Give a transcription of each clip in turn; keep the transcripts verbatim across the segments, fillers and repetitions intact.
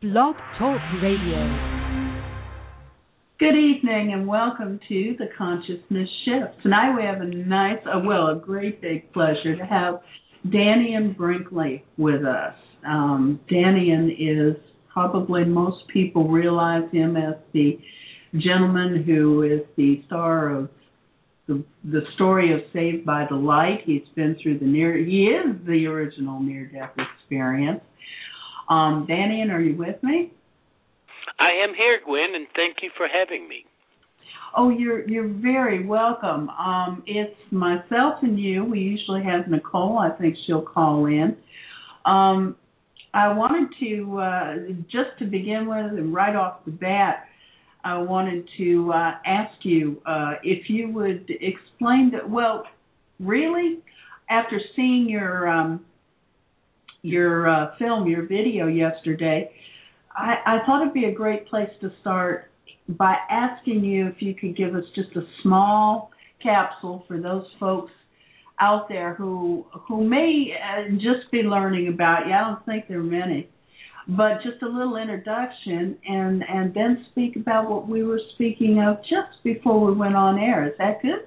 Blog Talk Radio. Good evening and welcome to the Consciousness Shift. Tonight we have a nice, uh, well, a great big pleasure to have Danian Brinkley with us. Um, Danian is, probably most people realize him as the gentleman who is the star of the, the story of Saved by the Light. He's been through the near, he is the original near-death experience. Um, Danian, are you with me? I am here, Gwen, and thank you for having me. Oh, you're you're very welcome. Um, it's myself and you. We usually have Nicole. I think she'll call in. Um, I wanted to, uh, just to begin with and right off the bat, I wanted to uh, ask you uh, if you would explain that, well, really, after seeing your um, your uh, film, your video yesterday, I, I thought it'd be a great place to start by asking you if you could give us just a small capsule for those folks out there who who may uh, just be learning about you. I don't think there are many, but just a little introduction, and, and then speak about what we were speaking of just before we went on air. Is that good?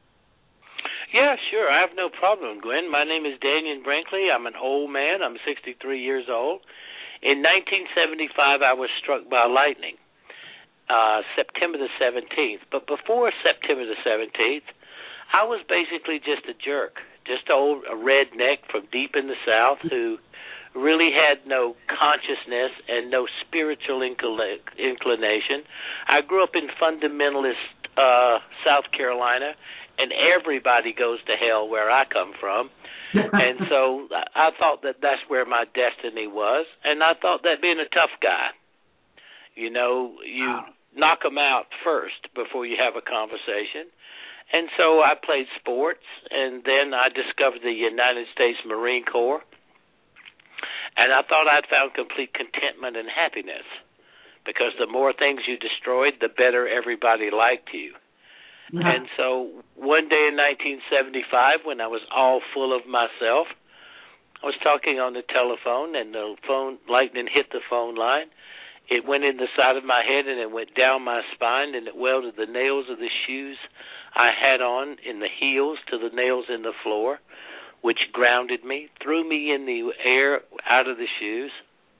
Yeah, sure. I have no problem, Gwen. My name is Danian Brinkley. I'm an old man. I'm sixty-three years old. In nineteen seventy-five, I was struck by lightning, uh, September the seventeenth. But before September the seventeenth, I was basically just a jerk, just a, old, a redneck from deep in the South who really had no consciousness and no spiritual incl- inclination. I grew up in fundamentalist uh, South Carolina, and everybody goes to hell where I come from. And so I thought that that's where my destiny was, and I thought that being a tough guy, you know, you wow. knock them out first before you have a conversation. And so I played sports, and then I discovered the United States Marine Corps, and I thought I'd found complete contentment and happiness, because the more things you destroyed, the better everybody liked you. Uh-huh. And so one day in nineteen seventy-five, when I was all full of myself, I was talking on the telephone, and the phone lightning hit the phone line. It went in the side of my head, and it went down my spine, and it welded the nails of the shoes I had on in the heels to the nails in the floor, which grounded me, threw me in the air out of the shoes,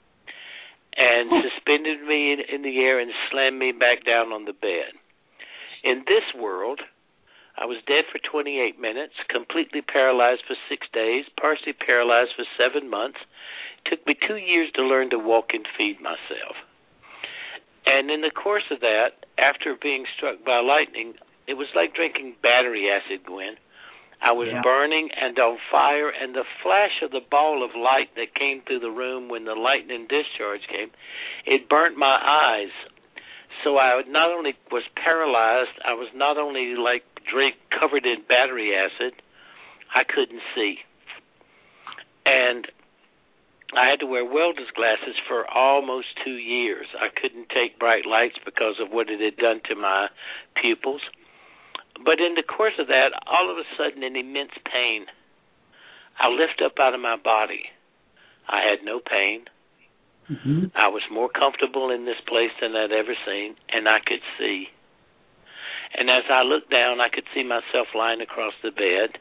and suspended me in, in the air and slammed me back down on the bed. In this world, I was dead for twenty-eight minutes, completely paralyzed for six days, partially paralyzed for seven months. It took me two years to learn to walk and feed myself. And in the course of that, after being struck by lightning, it was like drinking battery acid, Gwen. I was yeah. burning and on fire, and the flash of the ball of light that came through the room when the lightning discharge came, it burnt my eyes. So I not only was paralyzed, I was not only like drink covered in battery acid, I couldn't see. And I had to wear welder's glasses for almost two years. I couldn't take bright lights because of what it had done to my pupils. But in the course of that, all of a sudden, an immense pain. I lift up out of my body. I had no pain. Mm-hmm. I was more comfortable in this place than I'd ever seen, and I could see. And as I looked down, I could see myself lying across the bed.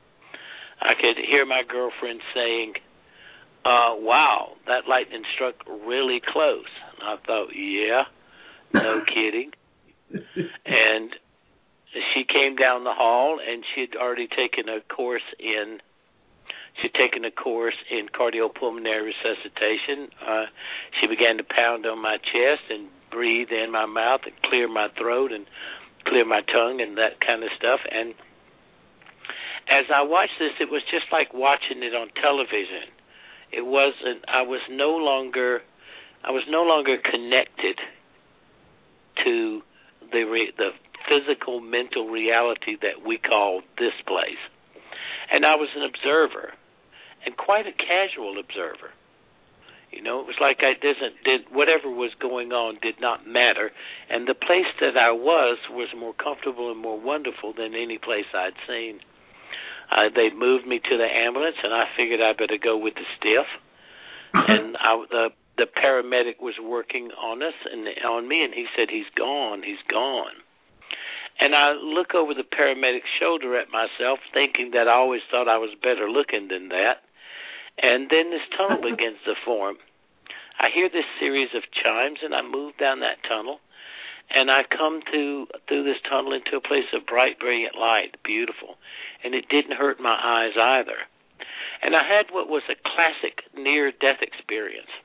I could hear my girlfriend saying, uh, wow, that lightning struck really close. And I thought, yeah, no kidding. And she came down the hall, and she had already taken a course in She'd taken a course in cardiopulmonary resuscitation. Uh, she began to pound on my chest and breathe in my mouth and clear my throat and clear my tongue and that kind of stuff. And as I watched this, it was just like watching it on television. It wasn't. I was no longer. I was no longer connected to the re, the physical, mental reality that we call this place, and I was an observer. And quite a casual observer. You know, it was like I didn't, did whatever was going on did not matter, and the place that I was was more comfortable and more wonderful than any place I'd seen. Uh, they moved me to the ambulance, and I figured I better go with the stiff. And I, the the paramedic was working on us and on me, and he said, he's gone, he's gone. And I look over the paramedic's shoulder at myself, thinking that I always thought I was better looking than that. And then this tunnel begins to form. I hear this series of chimes, and I move down that tunnel, and I come to through this tunnel into a place of bright, brilliant light, beautiful. And it didn't hurt my eyes either. And I had what was a classic near-death experience.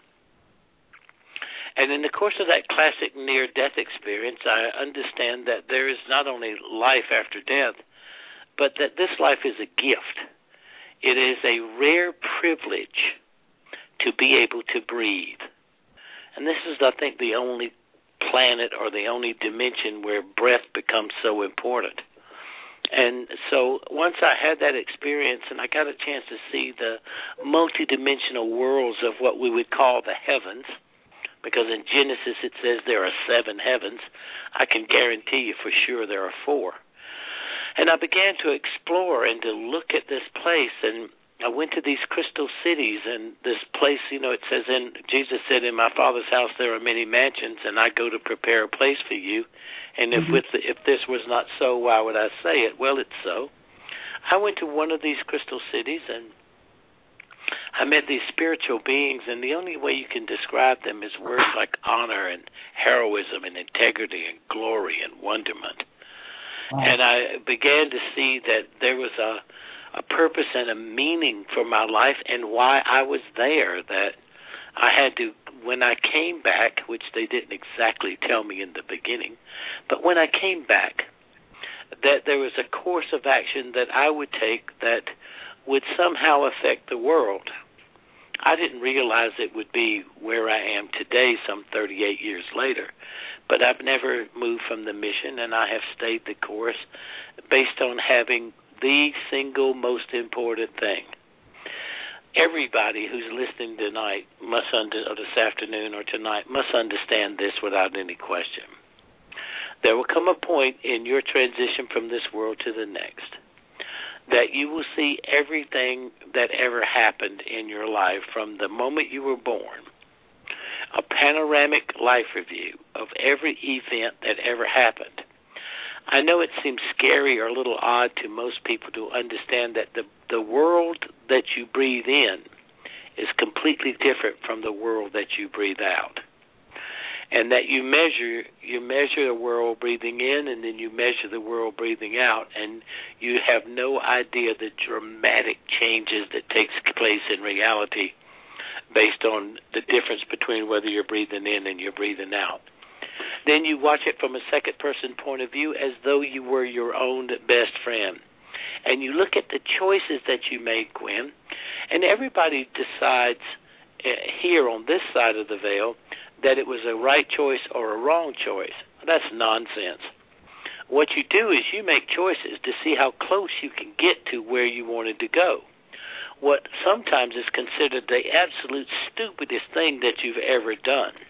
And in the course of that classic near-death experience, I understand that there is not only life after death, but that this life is a gift. It is a rare privilege to be able to breathe. And this is, I think, the only planet or the only dimension where breath becomes so important. And so once I had that experience and I got a chance to see the multidimensional worlds of what we would call the heavens, because in Genesis it says there are seven heavens, I can guarantee you for sure there are four. And I began to explore and to look at this place, and I went to these crystal cities, and this place, you know, it says, in Jesus said, in my Father's house there are many mansions, and I go to prepare a place for you. And if mm-hmm. with the, if this was not so, why would I say it? Well, it's so. I went to one of these crystal cities, and I met these spiritual beings, and the only way you can describe them is words like honor and heroism and integrity and glory and wonderment. Wow. And I began to see that there was a, a purpose and a meaning for my life and why I was there, that I had to, when I came back, which they didn't exactly tell me in the beginning, but when I came back, that there was a course of action that I would take that would somehow affect the world. I didn't realize it would be where I am today, some thirty-eight years later, but I've never moved from the mission, and I have stayed the course based on having the single most important thing. Everybody who's listening tonight must under, or this afternoon or tonight must understand this without any question. There will come a point in your transition from this world to the next that you will see everything that ever happened in your life from the moment you were born, a panoramic life review of every event that ever happened. I know it seems scary or a little odd to most people to understand that the, the world that you breathe in is completely different from the world that you breathe out. And that you measure you measure the world breathing in, and then you measure the world breathing out, and you have no idea the dramatic changes that takes place in reality based on the difference between whether you're breathing in and you're breathing out. Then you watch it from a second-person point of view as though you were your own best friend. And you look at the choices that you made, Gwen, and everybody decides uh, here on this side of the veil that it was a right choice or a wrong choice. That's nonsense. What you do is you make choices to see how close you can get to where you wanted to go. What sometimes is considered the absolute stupidest thing that you've ever done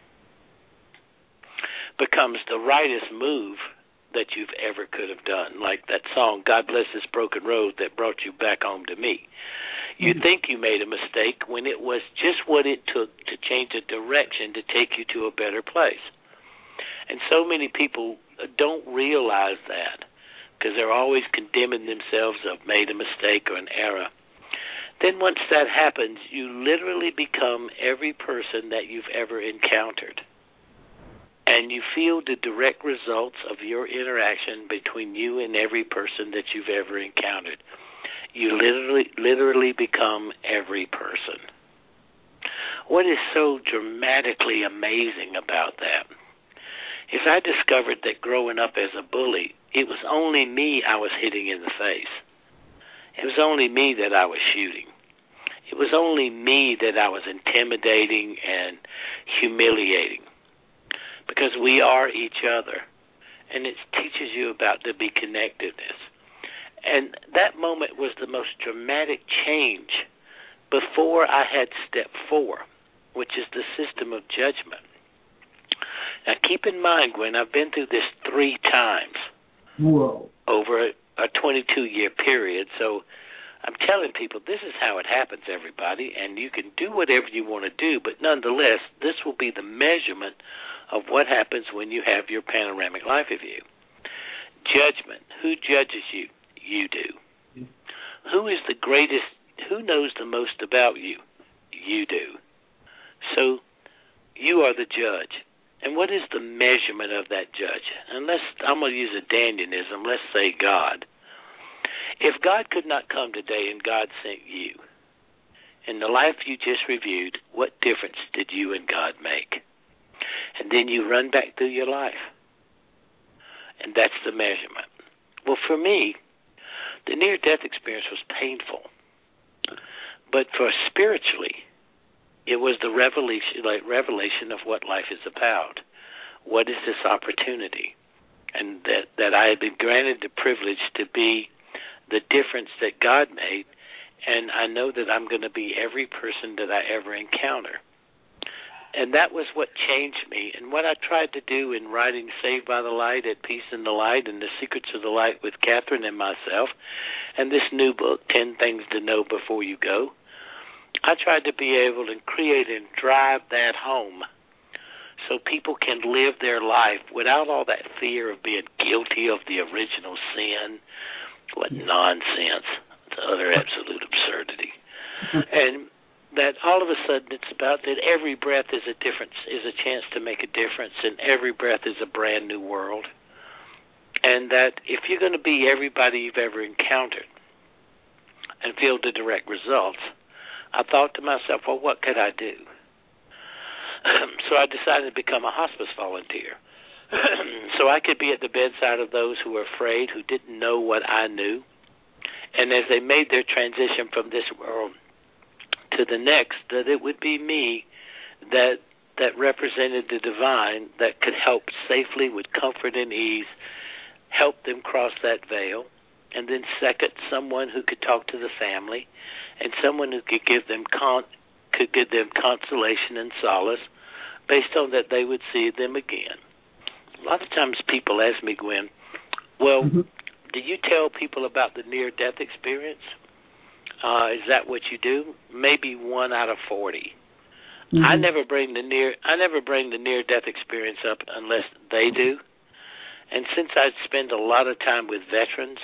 becomes the rightest move that you've ever could have done. Like that song, God Bless This Broken Road, that brought you back home to me. You think you made a mistake when it was just what it took to change a direction to take you to a better place. And so many people don't realize that because they're always condemning themselves of made a mistake or an error. Then once that happens, you literally become every person that you've ever encountered. And you feel the direct results of your interaction between you and every person that you've ever encountered. You literally literally become every person. What is so dramatically amazing about that is I discovered that growing up as a bully, it was only me I was hitting in the face. It was only me that I was shooting. It was only me that I was intimidating and humiliating, because we are each other, and it teaches you about the be connectedness. And that moment was the most dramatic change before I had step four, which is the system of judgment. Now, keep in mind, Gwen, I've been through this three times. Whoa. Over a twenty-two year period. So I'm telling people this is how it happens, everybody, and you can do whatever you want to do, but nonetheless, this will be the measurement of what happens when you have your panoramic life review. Judgment. Who judges you? You do. Who is the greatest? Who knows the most about you? You do. So you are the judge. And what is the measurement of that judge? And let's, I'm going to use a Danianism. Let's say God. If God could not come today and God sent you, in the life you just reviewed, what difference did you and God make? And then you run back through your life. And that's the measurement. Well, for me, the near-death experience was painful. But for spiritually, it was the revelation, like revelation of what life is about. What is this opportunity? And that, that I had been granted the privilege to be the difference that God made, and I know that I'm going to be every person that I ever encounter. And that was what changed me. And what I tried to do in writing Saved by the Light, At Peace in the Light, and The Secrets of the Light with Catherine and myself, and this new book, ten Things to Know Before You Go, I tried to be able to create and drive that home so people can live their life without all that fear of being guilty of the original sin. What nonsense. It's utter absolute absurdity. And that all of a sudden it's about that every breath is a difference, is a chance to make a difference, and every breath is a brand new world. And that if you're going to be everybody you've ever encountered and feel the direct results, I thought to myself, well, what could I do? So I decided to become a hospice volunteer. So I could be at the bedside of those who were afraid, who didn't know what I knew. And as they made their transition from this world to the next, that it would be me that that represented the divine that could help safely with comfort and ease, help them cross that veil. And then second, someone who could talk to the family, and someone who could give them con- could give them consolation and solace based on that they would see them again. A lot of times people ask me, Gwen, well, mm-hmm. do you tell people about the near-death experience? Uh, is that what you do? Maybe one out of forty. Mm-hmm. I never bring the near I never bring the near-death experience up unless they do. And since I spend a lot of time with veterans,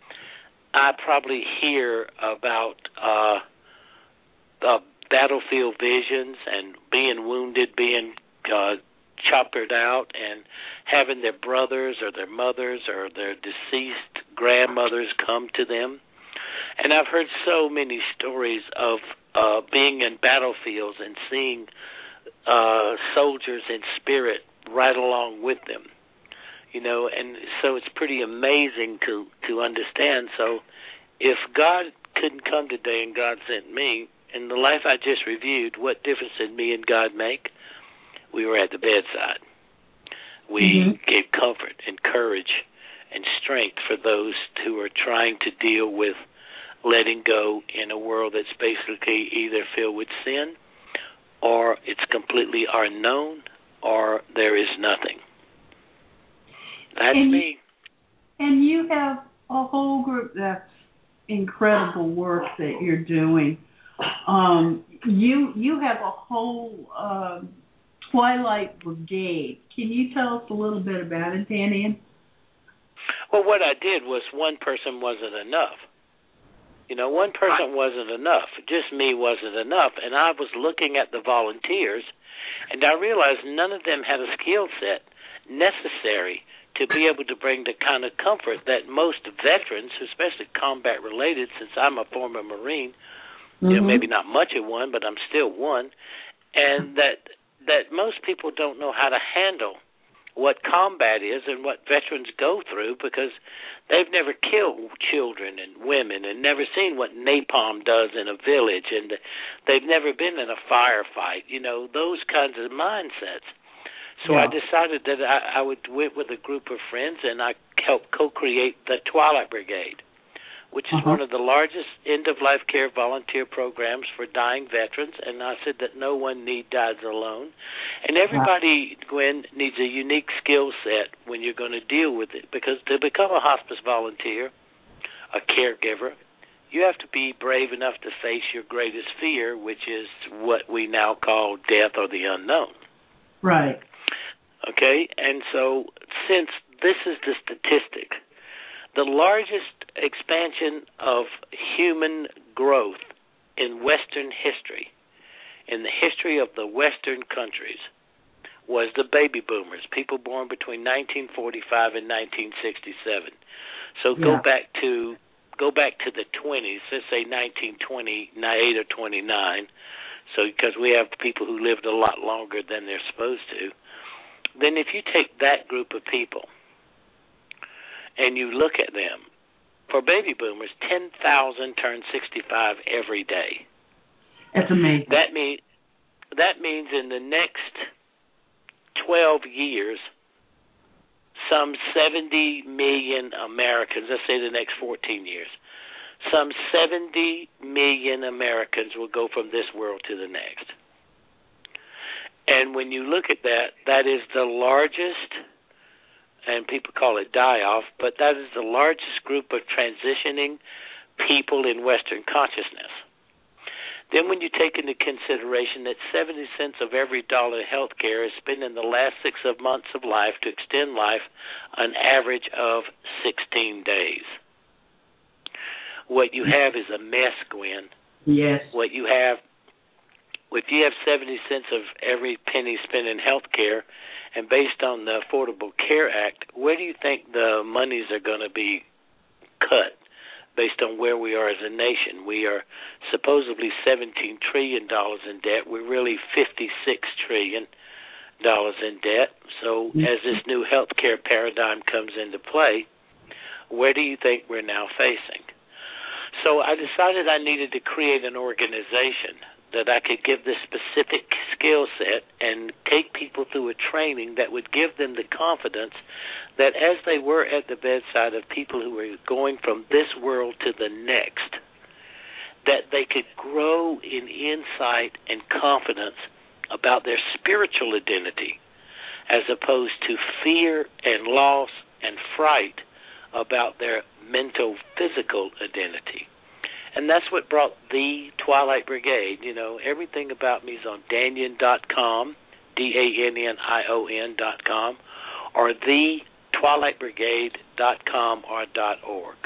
I probably hear about uh, uh, battlefield visions and being wounded, being uh, choppered out, and having their brothers or their mothers or their deceased grandmothers come to them. And I've heard so many stories of uh, being in battlefields and seeing uh, soldiers in spirit right along with them. You know, and so it's pretty amazing to, to understand. So if God couldn't come today and God sent me, in the life I just reviewed, what difference did me and God make? We were at the bedside. We mm-hmm. gave comfort and courage and strength for those who are trying to deal with letting go in a world that's basically either filled with sin, or it's completely unknown, or there is nothing. That's and me. You, and you have a whole group. That's incredible work that you're doing. Um, you you have a whole uh, Twilight Brigade. Can you tell us a little bit about it, Danny? Well, what I did was one person wasn't enough. You know, one person wasn't enough. Just me wasn't enough. And I was looking at the volunteers, and I realized none of them had a skill set necessary to be able to bring the kind of comfort that most veterans, especially combat-related, since I'm a former Marine, mm-hmm. you know, maybe not much of one, but I'm still one, and that that most people don't know how to handle what combat is and what veterans go through, because they've never killed children and women and never seen what napalm does in a village, and they've never been in a firefight, you know, those kinds of mindsets. So yeah. I decided that I, I would went with a group of friends, and I helped co-create the Twilight Brigade, which is uh-huh. one of the largest end-of-life care volunteer programs for dying veterans. And I said that no one need dies alone. And everybody, Gwen, needs a unique skill set when you're going to deal with it, because to become a hospice volunteer, a caregiver, you have to be brave enough to face your greatest fear, which is what we now call death or the unknown. Right. Okay? And so since this is the statistic, the largest expansion of human growth in Western history, in the history of the Western countries, was the baby boomers, people born between nineteen forty-five and nineteen sixty-seven. So yeah. go back to go back to the twenties, let's say nineteen twenty-eight or twenty-nine, so because we have people who lived a lot longer than they're supposed to. Then if you take that group of people and you look at them, for baby boomers, ten thousand turn sixty-five every day. That's amazing. That mean, that means in the next twelve years, some seventy million Americans, let's say the next fourteen years, some seventy million Americans will go from this world to the next. And when you look at that, that is the largest, and people call it die-off, but that is the largest group of transitioning people in Western consciousness. Then when you take into consideration that seventy cents of every dollar in health care is spent in the last six of months of life to extend life an average of sixteen days. What you have is a mess, Gwen. Yes. What you have, if you have seventy cents of every penny spent in health care, and based on the Affordable Care Act, where do you think the monies are going to be cut? Based on where we are as a nation, we are supposedly seventeen trillion dollars in debt. We're really fifty-six trillion dollars in debt. So as this new health care paradigm comes into play, where do you think we're now facing? So I decided I needed to create an organization that I could give this specific skill set and take people through a training that would give them the confidence that as they were at the bedside of people who were going from this world to the next, that they could grow in insight and confidence about their spiritual identity as opposed to fear and loss and fright about their mental, physical identity. And that's what brought the Twilight Brigade. You know, everything about me is on Danion dot com, D A N N I O N dot com, or the Twilight Brigade dot com or .org.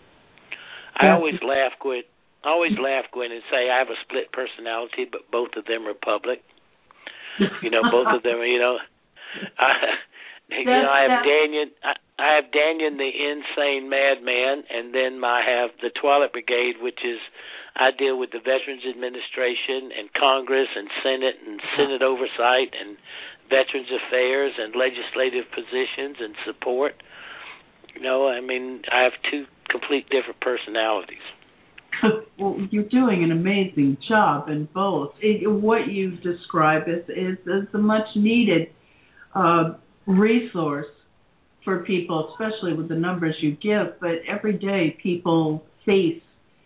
I always laugh, Gwen. I always laugh, Gwen, and say I have a split personality, but both of them are public. You know, both of them. You know, I, you know, I have Danion. I, I have Danion, the insane madman, and then I have the Twilight Brigade, which is I deal with the Veterans Administration and Congress and Senate and Senate oversight and Veterans Affairs and legislative positions and support. You know, I mean, I have two complete different personalities. Well, you're doing an amazing job in both. It, what you describe is, is, is a much-needed uh, resource for people, especially with the numbers you give, but every day people face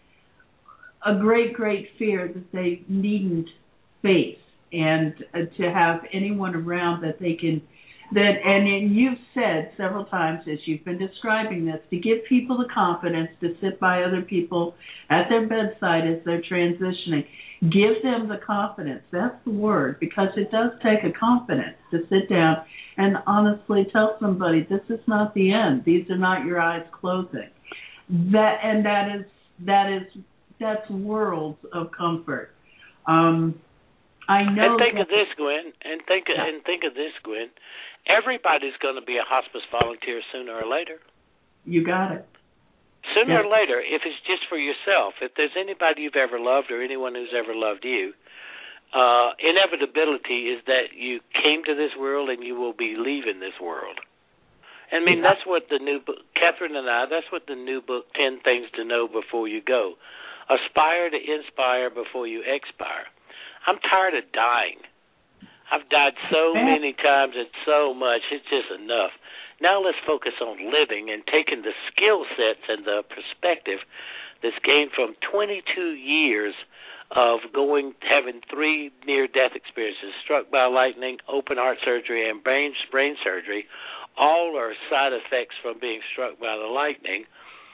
a great, great fear that they needn't face, and uh, to have anyone around that they can, that, and you've said several times as you've been describing this, to give people the confidence to sit by other people at their bedside as they're transitioning. Give them the confidence. That's the word, because it does take a confidence to sit down and honestly tell somebody this is not the end. These are not your eyes closing. That and that is that is that's worlds of comfort. Um, I know. And think that, of this, Gwen. And think yeah. and think of this, Gwen. Everybody's going to be a hospice volunteer sooner or later. You got it. Sooner yeah. or later, if it's just for yourself, if there's anybody you've ever loved or anyone who's ever loved you, uh, inevitability is that you came to this world and you will be leaving this world. I mean, yeah. that's what the new book, Catherine and I, that's what the new book, ten Things to Know Before You Go. Aspire to inspire before you expire. I'm tired of dying. I've died so many times and so much, it's just enough. Now let's focus on living and taking the skill sets and the perspective that's gained from twenty-two years of going, having three near-death experiences, struck by lightning, open heart surgery, and brain, brain surgery. All are side effects from being struck by the lightning.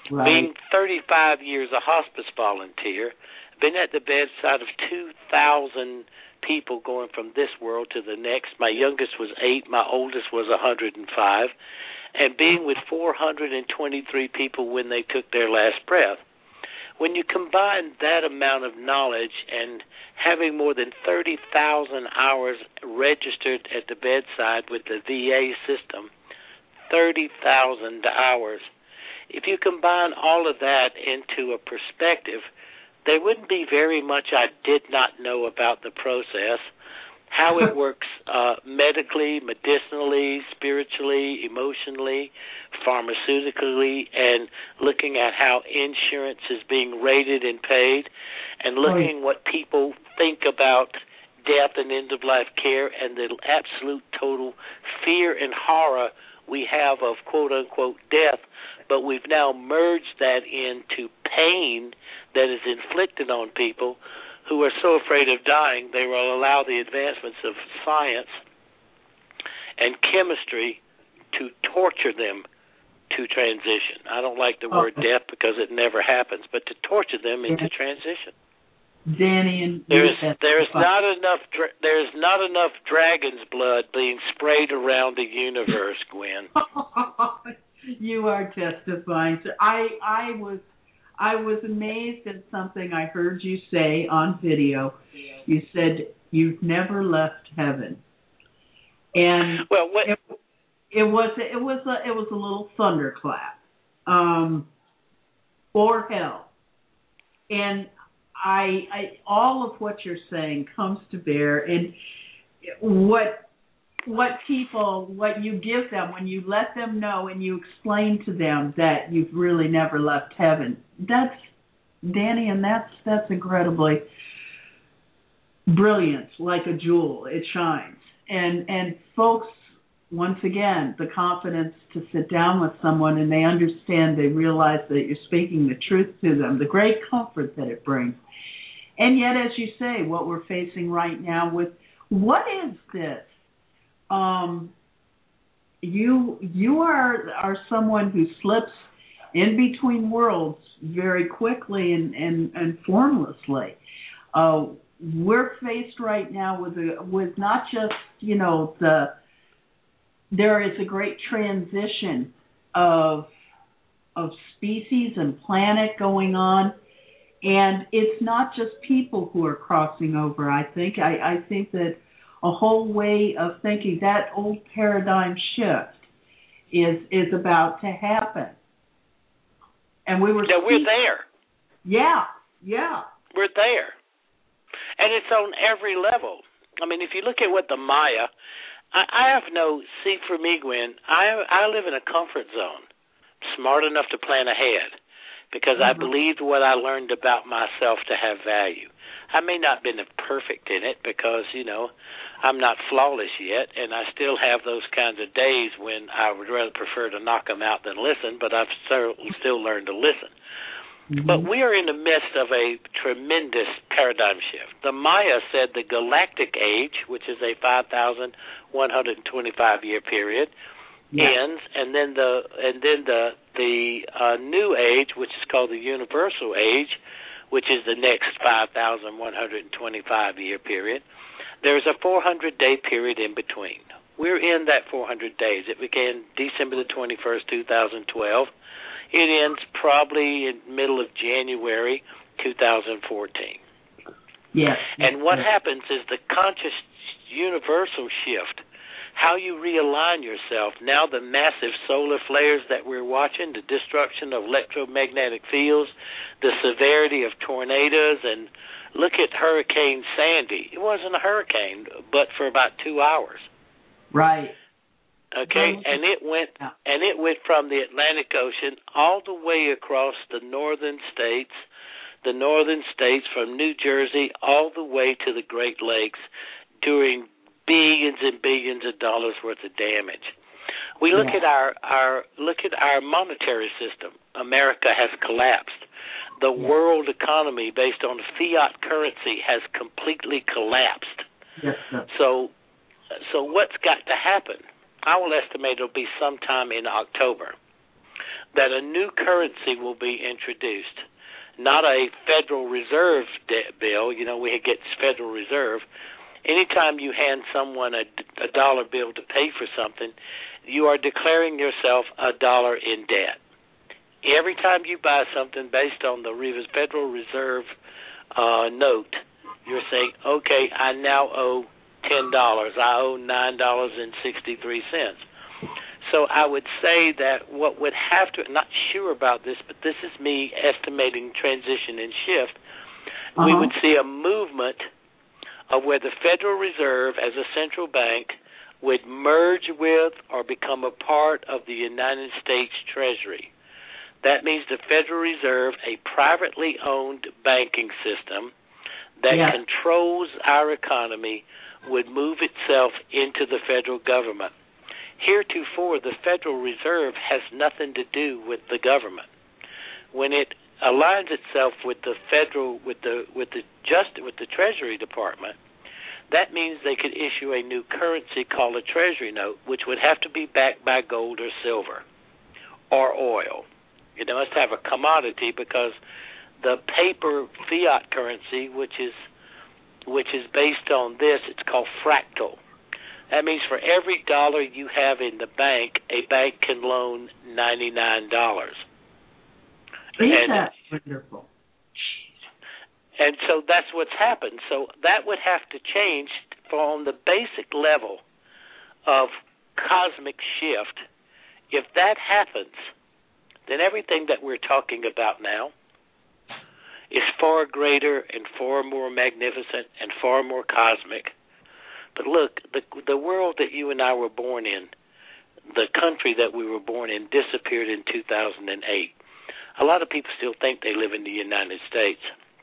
Right. Being thirty-five years a hospice volunteer, been at the bedside of two thousand people going from this world to the next. My youngest was eight. My oldest was one hundred five. And being with four hundred twenty-three people when they took their last breath. When you combine that amount of knowledge and having more than thirty thousand hours registered at the bedside with the V A system, thirty thousand hours, if you combine all of that into a perspective, there wouldn't be very much I did not know about the process, how it works uh, medically, medicinally, spiritually, emotionally, pharmaceutically, and looking at how insurance is being rated and paid, and looking what people think about death and end-of-life care and the absolute total fear and horror we have of quote-unquote death, but we've now merged that into pain that is inflicted on people who are so afraid of dying, they will allow the advancements of science and chemistry to torture them to transition. I don't like the word oh. death because it never happens, but to torture them into transition. Danny and there's there's not enough there's not enough dragon's blood being sprayed around the universe, Gwen. You are testifying. So I I was I was amazed at something I heard you say on video. You said you've never left heaven, and well, what, it, it was it was a, it was a little thunderclap, um, or hell, and I, I all of what you're saying comes to bear, and what what people what you give them when you let them know and you explain to them that you've really never left heaven. That's Danny, and that's that's incredibly brilliant, like a jewel. It shines, and and folks, once again, the confidence to sit down with someone and they understand, they realize that you're speaking the truth to them, the great comfort that it brings. And yet, as you say, what we're facing right now with, what is this? Um, you you are are someone who slips in between worlds very quickly and, and, and formlessly. Uh, we're faced right now with a, with not just, you know, the there is a great transition of of species and planet going on. And it's not just people who are crossing over, I think. I, I think that a whole way of thinking, that old paradigm shift is is about to happen. And we were... Yeah, we're there. Yeah, yeah. We're there. And it's on every level. I mean, if you look at what the Maya... I, I have no... See, for me, Gwen, I, I live in a comfort zone. Smart enough to plan ahead. Because I believed what I learned about myself to have value. I may not have been perfect in it because, you know, I'm not flawless yet, and I still have those kinds of days when I would rather prefer to knock them out than listen, but I've still learned to listen. Mm-hmm. But we are in the midst of a tremendous paradigm shift. The Maya said the galactic age, which is a five thousand one hundred twenty-five year period, yeah. ends, and then the and then the the uh, new age, which is called the universal age, which is the next five thousand one hundred twenty-five year period. There's a four hundred day period in between. We're in that four hundred days. It began December the twenty-first, two thousand twelve. It ends probably in the middle of January two thousand fourteen. Yes. And what yes. happens is the conscious universal shift. How you realign yourself. Now the massive solar flares that we're watching, the destruction of electromagnetic fields, the severity of tornadoes, and look at Hurricane Sandy. It wasn't a hurricane, but for about two hours. Right. Okay, and it went and it went from the Atlantic Ocean all the way across the northern states, the northern states from New Jersey all the way to the Great Lakes, doing billions and billions of dollars worth of damage. We look yeah. at our, our look at our monetary system. America has collapsed. The yeah. world economy based on fiat currency has completely collapsed. Yes, sir. So so what's got to happen? I will estimate it'll be sometime in October that a new currency will be introduced, not a Federal Reserve debt bill. You know, we get Federal Reserve. Anytime you hand someone a, a dollar bill to pay for something, you are declaring yourself a dollar in debt. Every time you buy something based on the Federal Reserve uh, note, you're saying, okay, I now owe ten dollars. I owe nine dollars and sixty-three cents. So I would say that what would have to, not sure about this, but this is me estimating transition and shift, uh-huh. we would see a movement of where the Federal Reserve as a central bank would merge with or become a part of the United States Treasury. That means the Federal Reserve, a privately owned banking system that yeah. controls our economy, would move itself into the federal government. Heretofore, the Federal Reserve has nothing to do with the government. When it aligns itself with the federal, with the with the just with the Treasury Department, that means they could issue a new currency called a Treasury note, which would have to be backed by gold or silver or oil. It must have a commodity because the paper fiat currency, which is which is based on this, it's called fractal. That means for every dollar you have in the bank, a bank can loan ninety-nine dollars. Isn't and, that wonderful? And so that's what's happened. So that would have to change from the basic level of cosmic shift. If that happens, then everything that we're talking about now is far greater and far more magnificent and far more cosmic. But look, the the world that you and I were born in, the country that we were born in, disappeared in two thousand eight. A lot of people still think they live in the United States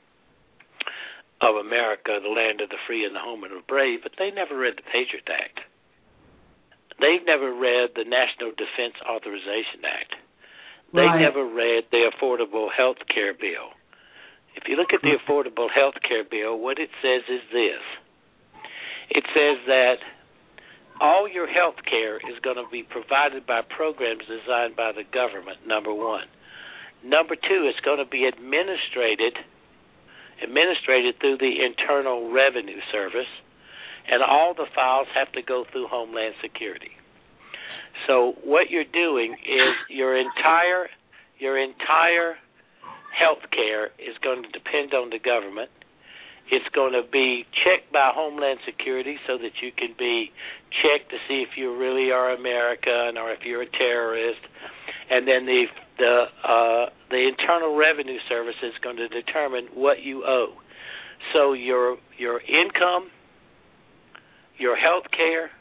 of America, the land of the free and the home of the brave, but they never read the Patriot Act. They've never read the National Defense Authorization Act. They right. never read the Affordable Health Care Bill. If you look at the Affordable Health Care Bill, what it says is this. It says that all your health care is going to be provided by programs designed by the government, number one. Number two, it's going to be administrated, administrated through the Internal Revenue Service, and all the files have to go through Homeland Security. So what you're doing is your entire your entire health care is going to depend on the government. It's going to be checked by Homeland Security so that you can be checked to see if you really are American or if you're a terrorist. And then the the uh, the Internal Revenue Service is going to determine what you owe. So your your income, your health care,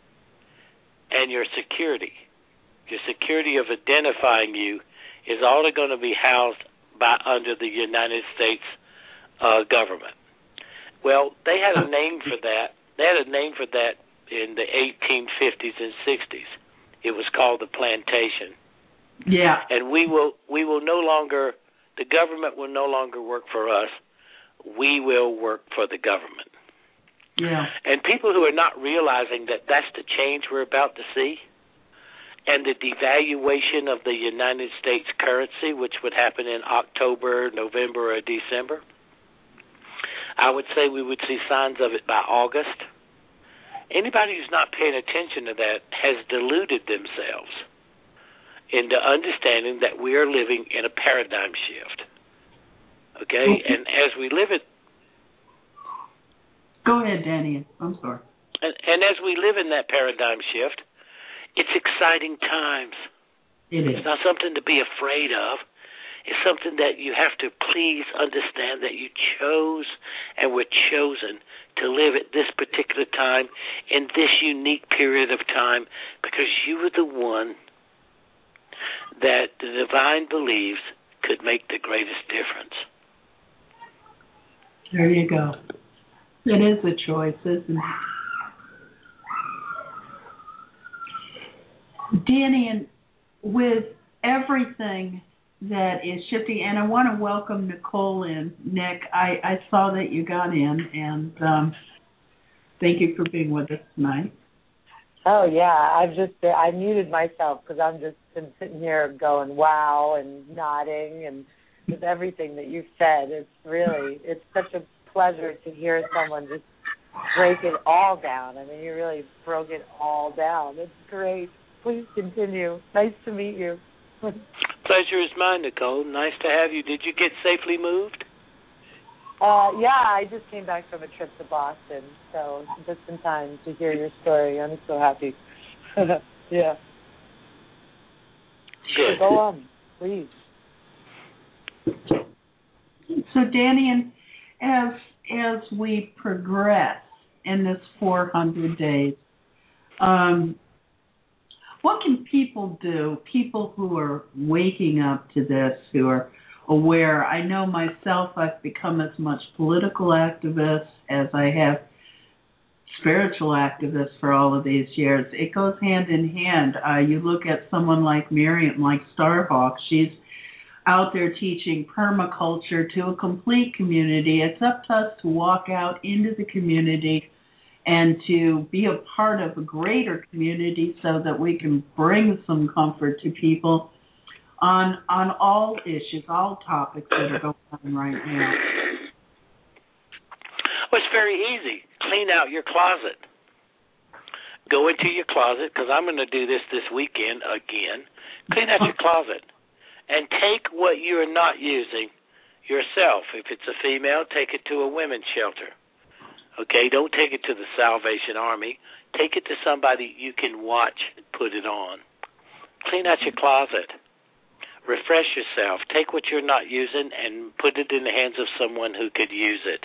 and your security, your security of identifying you is all going to be housed by under the United States uh, government. Well, they had a name for that. They had a name for that in the eighteen fifties and sixties. It was called the plantation. Yeah. And we will we will no longer, the government will no longer work for us. We will work for the government. Yeah. And people who are not realizing that that's the change we're about to see, and the devaluation of the United States currency, which would happen in October, November, or December, I would say we would see signs of it by August. Anybody who's not paying attention to that has deluded themselves into understanding that we are living in a paradigm shift. Okay? And as we live it... Go ahead, Danny. I'm sorry. And, and as we live in that paradigm shift, it's exciting times. It is. It's not something to be afraid of. It's something that you have to please understand that you chose and were chosen to live at this particular time in this unique period of time because you were the one that the divine believes could make the greatest difference. There you go. It is a choice, isn't it? Danny, and with everything that is shifting, and I want to welcome Nicole in. Nick, I, I saw that you got in, and um, thank you for being with us tonight. Oh, yeah. I've just been, I muted myself because I'm just been sitting here going, wow, and nodding, and with everything that you've said. It's really, it's such a pleasure to hear someone just break it all down. I mean, you really broke it all down. It's great. Please continue. Nice to meet you. Pleasure is mine, Nicole. Nice to have you. Did you get safely moved? Uh, yeah, I just came back from a trip to Boston, so just in time to hear your story. I'm so happy. Yeah. Good. So go on, please. So, Danny, as as we progress in this four hundred days, um, what can people do? People who are waking up to this, who are aware. I know myself, I've become as much political activist as I have spiritual activist for all of these years. It goes hand in hand. Uh, you look at someone like Miriam, like Starhawk. She's out there teaching permaculture to a complete community. It's up to us to walk out into the community and to be a part of a greater community so that we can bring some comfort to people on on all issues, all topics that are going on right now. Well, it's very easy. Clean out your closet. Go into your closet, because I'm going to do this this weekend again. Clean out your closet and take what you're not using yourself. If it's a female, take it to a women's shelter. Okay, don't take it to the Salvation Army. Take it to somebody you can watch put it on. Clean out your closet. Refresh yourself. Take what you're not using and put it in the hands of someone who could use it.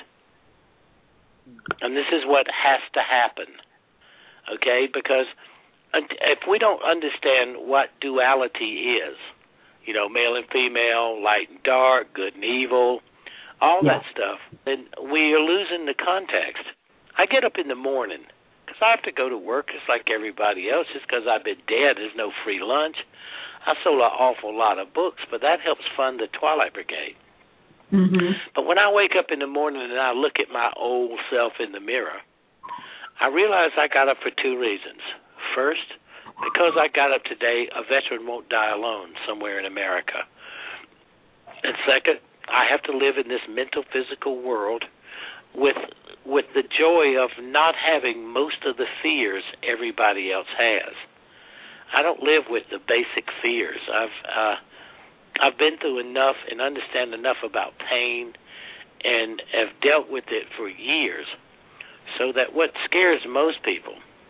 And this is what has to happen, okay? Because if we don't understand what duality is, you know, male and female, light and dark, good and evil, all yeah. that stuff, then we are losing the context. I get up in the morning because I have to go to work just like everybody else. Just because I've been dead, there's no free lunch. I sold an awful lot of books, but that helps fund the Twilight Brigade. Mm-hmm. But when I wake up in the morning and I look at my old self in the mirror, I realize I got up for two reasons. First, because I got up today, a veteran won't die alone somewhere in America. And second, I have to live in this mental, physical world with with the joy of not having most of the fears everybody else has. I don't live with the basic fears. I've uh, I've been through enough and understand enough about pain and have dealt with it for years, so that what scares most people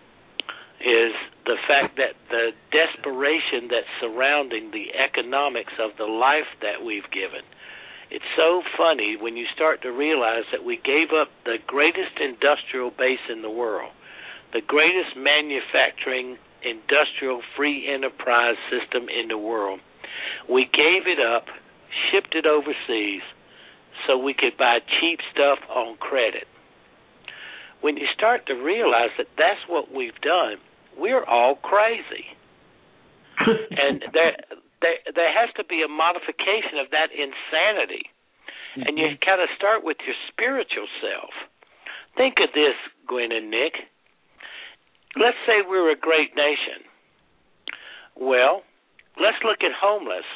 is the fact that the desperation that's surrounding the economics of the life that we've given. It's so funny when you start to realize that we gave up the greatest industrial base in the world, the greatest manufacturing industrial free enterprise system in the world. We gave it up, shipped it overseas, so we could buy cheap stuff on credit. When you start to realize that that's what we've done, we're all crazy. And there, there there has to be a modification of that insanity. Mm-hmm. And you kind of start with your spiritual self. Think of this, Gwen and Nick. Let's say we're a great nation. Well, let's look at homeless.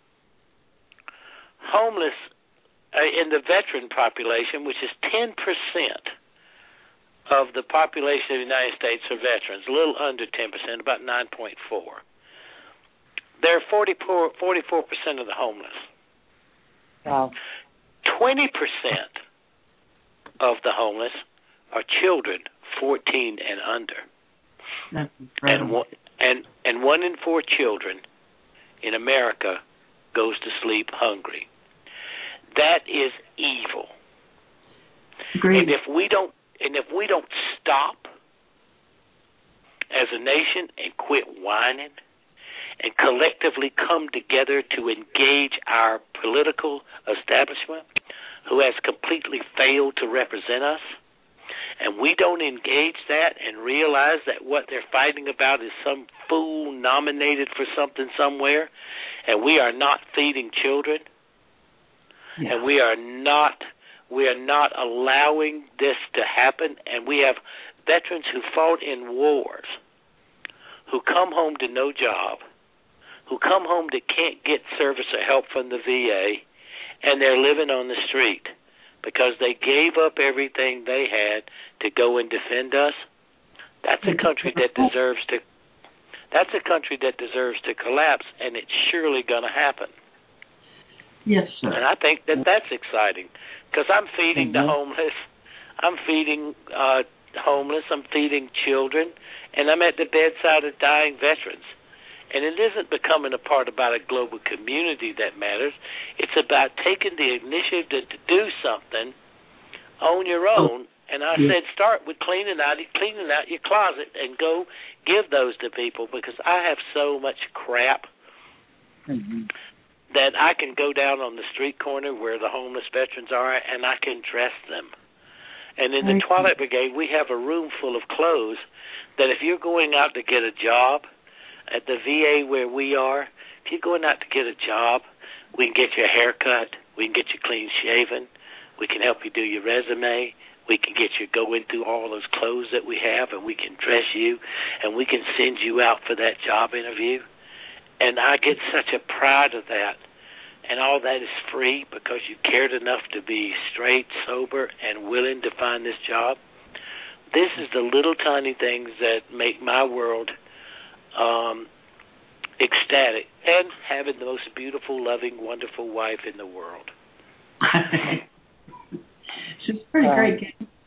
Homeless uh, in the veteran population, which is ten percent of the population of the United States are veterans, a little under ten percent, about nine point four. They're forty-four percent of the homeless. Wow. twenty percent of the homeless are children fourteen and under. That's incredible. And one, and, and one in four children in America goes to sleep hungry. That is evil. Agreed. And if we don't and if we don't stop as a nation and quit whining and collectively come together to engage our political establishment, who has completely failed to represent us, and we don't engage that and realize that what they're fighting about is some fool nominated for something somewhere, and we are not feeding children, yeah. and we are not we are not allowing this to happen, and we have veterans who fought in wars who come home to no job, who come home that can't get service or help from the V A, and they're living on the street because they gave up everything they had to go and defend us. That's a country that deserves to. That's a country that deserves to collapse, and it's surely going to happen. Yes, sir. And I think that that's exciting because I'm feeding mm-hmm. the homeless. I'm feeding uh, homeless. I'm feeding children, and I'm at the bedside of dying veterans. And it isn't becoming a part about a global community that matters. It's about taking the initiative to do something on your own. And I yeah. said, start with cleaning out cleaning out your closet and go give those to people, because I have so much crap mm-hmm. that I can go down on the street corner where the homeless veterans are, and I can dress them. And in the Twilight Brigade, we have a room full of clothes that if you're going out to get a job at the V A where we are, if you're going out to get a job, we can get your hair cut, we can get you clean shaven, we can help you do your resume, we can get you going through all those clothes that we have, and we can dress you, and we can send you out for that job interview. And I get such a pride of that. And all that is free because you cared enough to be straight, sober, and willing to find this job. This is the little tiny things that make my world um, ecstatic, and having the most beautiful, loving, wonderful wife in the world. She's pretty um, great.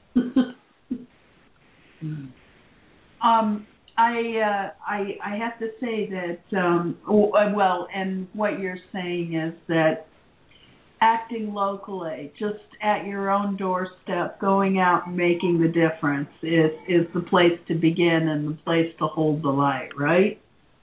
um, I, uh, I I have to say that um, well, and what you're saying is that acting locally, just at your own doorstep, going out and making the difference is is the place to begin and the place to hold the light, right?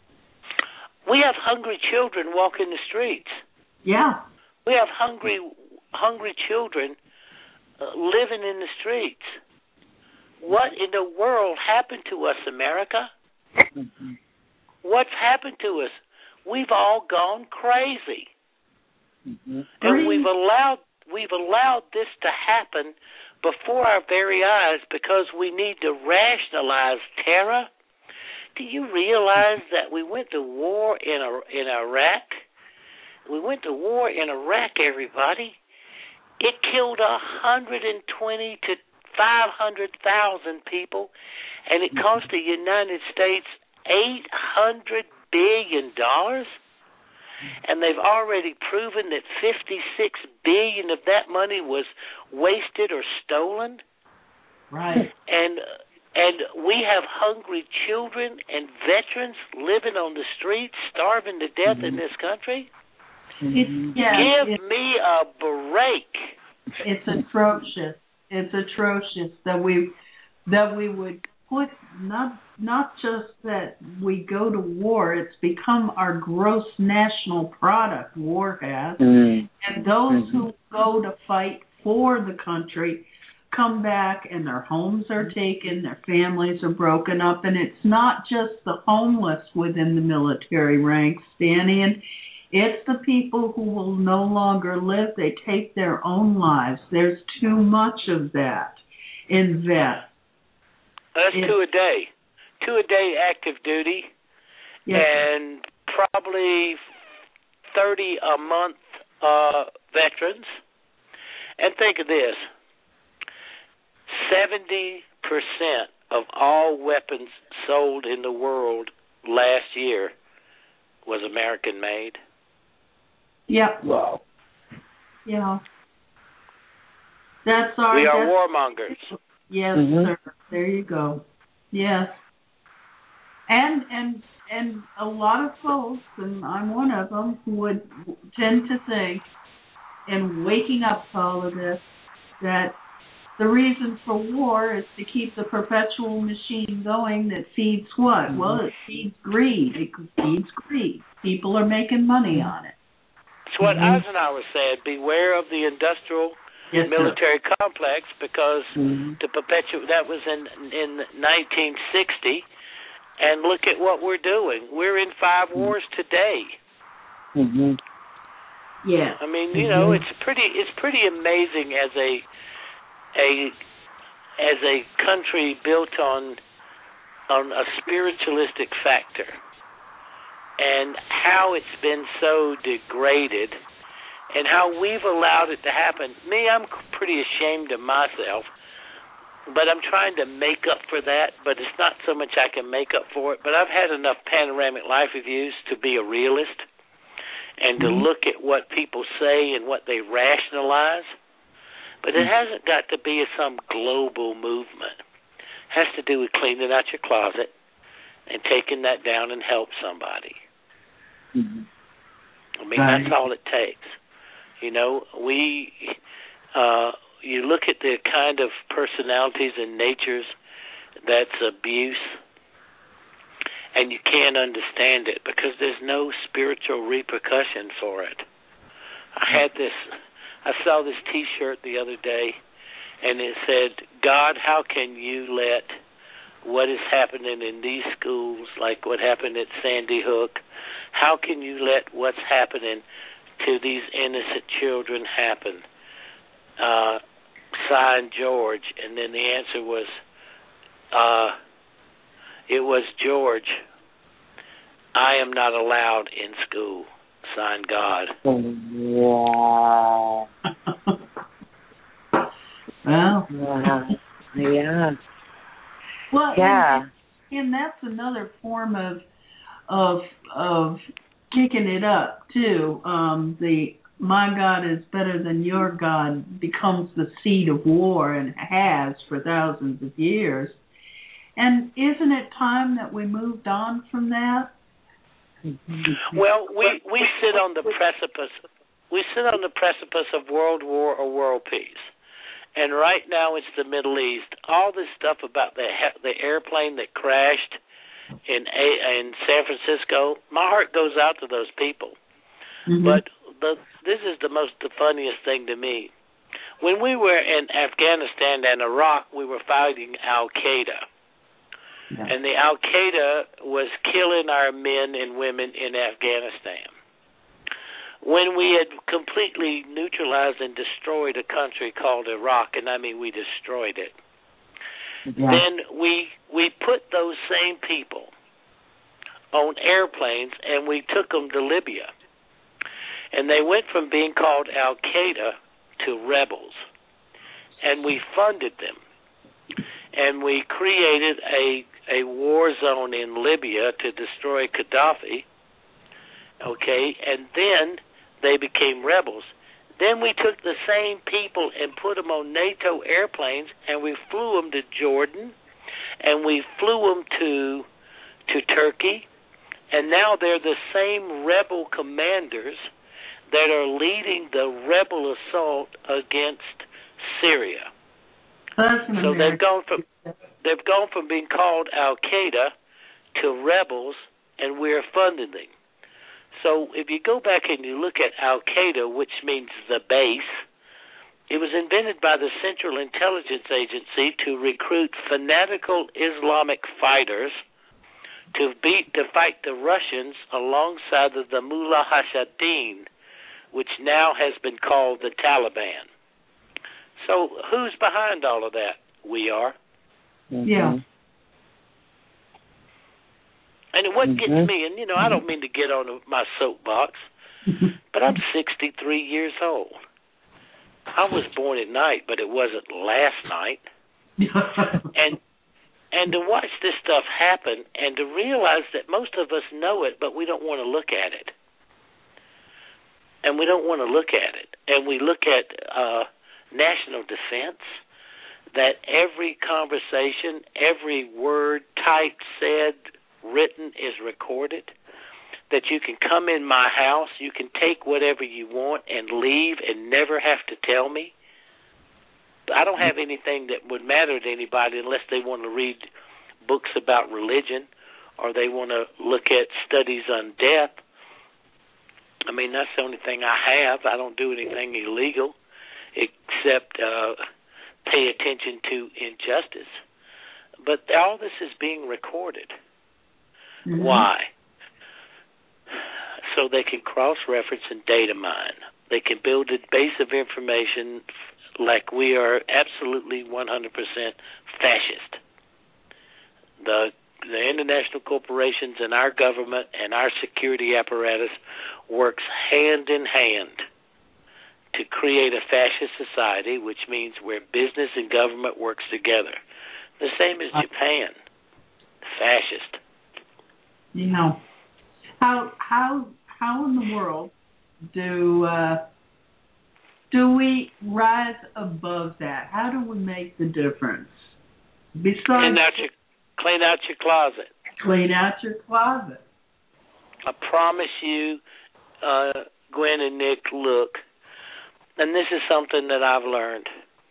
We have hungry children walking the streets. Yeah. We have hungry hungry children uh, living in the streets. What in the world happened to us, America? Mm-hmm. What's happened to us? We've all gone crazy. Mm-hmm. And we've allowed we've allowed this to happen before our very eyes because we need to rationalize terror. Do you realize that we went to war in in Iraq? We went to war in Iraq, everybody. It killed one hundred twenty to five hundred thousand people, and it cost the United States eight hundred billion dollars. And they've already proven that fifty-six billion dollars of that money was wasted or stolen. Right. And and we have hungry children and veterans living on the streets, starving to death mm-hmm. in this country. It's, yeah, Give it's, me a break. It's atrocious. It's atrocious that we that we would put not not just that we go to war. It's become our gross national product. War has, mm-hmm. and those mm-hmm. who go to fight for the country come back and their homes are taken, their families are broken up, and it's not just the homeless within the military ranks, Danny, and it's the people who will no longer live. They take their own lives. There's too much of that in vets. That's it's, two a day. Two a day active duty, yes. And probably thirty a month uh, veterans. And think of this. seventy percent of all weapons sold in the world last year was American made. Yep. Wow. Yeah. That's our. We are that's, warmongers. Yes, mm-hmm. sir. There you go. Yes. And and and a lot of folks, and I'm one of them, who would tend to think, in waking up to all of this, that the reason for war is to keep the perpetual machine going that feeds what? Mm-hmm. Well, it feeds greed. It feeds greed. People are making money on it. It's what mm-hmm. Eisenhower said, beware of the industrial yes, military sir. complex, because mm-hmm. to perpetuate, that was in in nineteen sixty, and look at what we're doing. We're in five wars today. Mm-hmm. Yeah. I mean, you know, mm-hmm. it's pretty it's pretty amazing as a a as a country built on on a spiritualistic factor and how it's been so degraded and how we've allowed it to happen. Me, I'm pretty ashamed of myself, but I'm trying to make up for that, but it's not so much I can make up for it. But I've had enough panoramic life reviews to be a realist and to mm-hmm. look at what people say and what they rationalize. But it hasn't got to be some global movement. It has to do with cleaning out your closet and taking that down and help somebody. Mm-hmm. I mean, right. That's all it takes. You know, we, uh, you look at the kind of personalities and natures that's abuse, and you can't understand it because there's no spiritual repercussion for it. I had this, I saw this T-shirt the other day, and it said, God, how can you let what is happening in these schools, like what happened at Sandy Hook, how can you let what's happening to these innocent children happen? Uh, signed George, and then the answer was, uh, it was George, I am not allowed in school. Signed God. Wow. Well, wow. Yeah. Well, yeah. And, and that's another form of of of kicking it up too. Um, the my God is better than your God becomes the seed of war and has for thousands of years. And isn't it time that we moved on from that? Well, we, we sit on the precipice. We sit on the precipice of world war or world peace. And right now it's the Middle East. All this stuff about the the airplane that crashed in a, in San Francisco, my heart goes out to those people. Mm-hmm. But the, this is the most the funniest thing to me. When we were in Afghanistan and Iraq, we were fighting Al-Qaeda. Yeah. And the Al-Qaeda was killing our men and women in Afghanistan. When we had completely neutralized and destroyed a country called Iraq, and I mean we destroyed it, yeah. then we we put those same people on airplanes and we took them to Libya. And they went from being called Al-Qaeda to rebels. And we funded them. And we created a a war zone in Libya to destroy Gaddafi. Okay, and then they became rebels. Then we took the same people and put them on NATO airplanes, and we flew them to Jordan, and we flew them to to Turkey, and now they're the same rebel commanders that are leading the rebel assault against Syria. So they've gone from they've gone from being called Al-Qaeda to rebels, and we're funding them. So if you go back and you look at Al-Qaeda, which means the base, it was invented by the Central Intelligence Agency to recruit fanatical Islamic fighters to beat to fight the Russians alongside of the Mullah Hashadin, which now has been called the Taliban. So who's behind all of that? We are. Mm-hmm. Yeah. And what gets mm-hmm. me, and, you know, I don't mean to get on my soapbox, but I'm sixty-three years old. I was born at night, but it wasn't last night. and and to watch this stuff happen and to realize that most of us know it, but we don't want to look at it. And we don't want to look at it. And we look at uh, national defense, that every conversation, every word typed, said, written is recorded, that you can come in my house, you can take whatever you want and leave and never have to tell me. I don't have anything that would matter to anybody unless they want to read books about religion or they want to look at studies on death. I mean, that's the only thing I have. I don't do anything illegal except uh, pay attention to injustice. But all this is being recorded. Mm-hmm. Why? So they can cross-reference and data mine. They can build a base of information like we are absolutely one hundred percent fascist. The the international corporations and our government and our security apparatus works hand in hand to create a fascist society, which means where business and government works together. The same as Japan, fascist. You know, how how how in the world do uh, do we rise above that? How do we make the difference? Besides, clean out your clean out your closet. Clean out your closet. I promise you, uh, Gwen and Nick, look. And this is something that I've learned.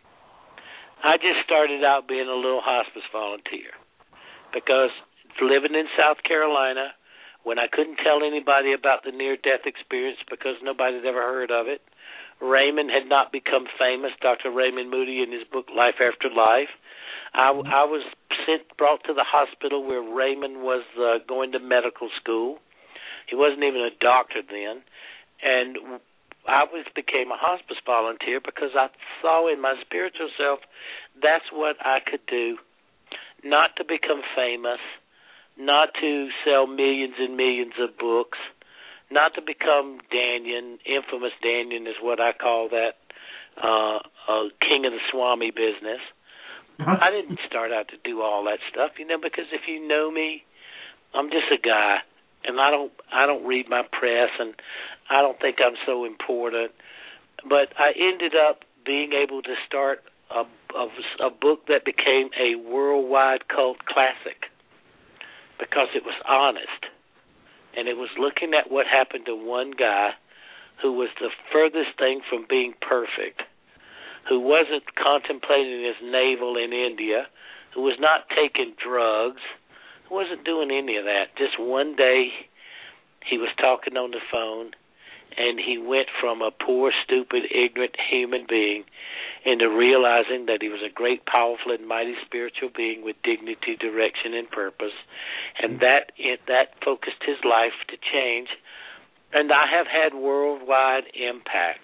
I just started out being a little hospice volunteer because living in South Carolina, when I couldn't tell anybody about the near-death experience because nobody had ever heard of it, Raymond had not become famous, Doctor Raymond Moody in his book Life After Life. I, I was sent, brought to the hospital where Raymond was uh, going to medical school. He wasn't even a doctor then. And I was became a hospice volunteer because I saw in my spiritual self that's what I could do, not to become famous, not to sell millions and millions of books, not to become Danyan, infamous Danyan is what I call that, uh, uh, king of the Swami business. I didn't start out to do all that stuff, you know, because if you know me, I'm just a guy. And I don't, I don't read my press, and I don't think I'm so important. But I ended up being able to start a, a, a book that became a worldwide cult classic because it was honest, and it was looking at what happened to one guy who was the furthest thing from being perfect, who wasn't contemplating his navel in India, who was not taking drugs, wasn't doing any of that. Just one day he was talking on the phone, and he went from a poor, stupid, ignorant human being into realizing that he was a great, powerful, and mighty spiritual being with dignity, direction, and purpose. And that it, that focused his life to change. And I have had worldwide impact.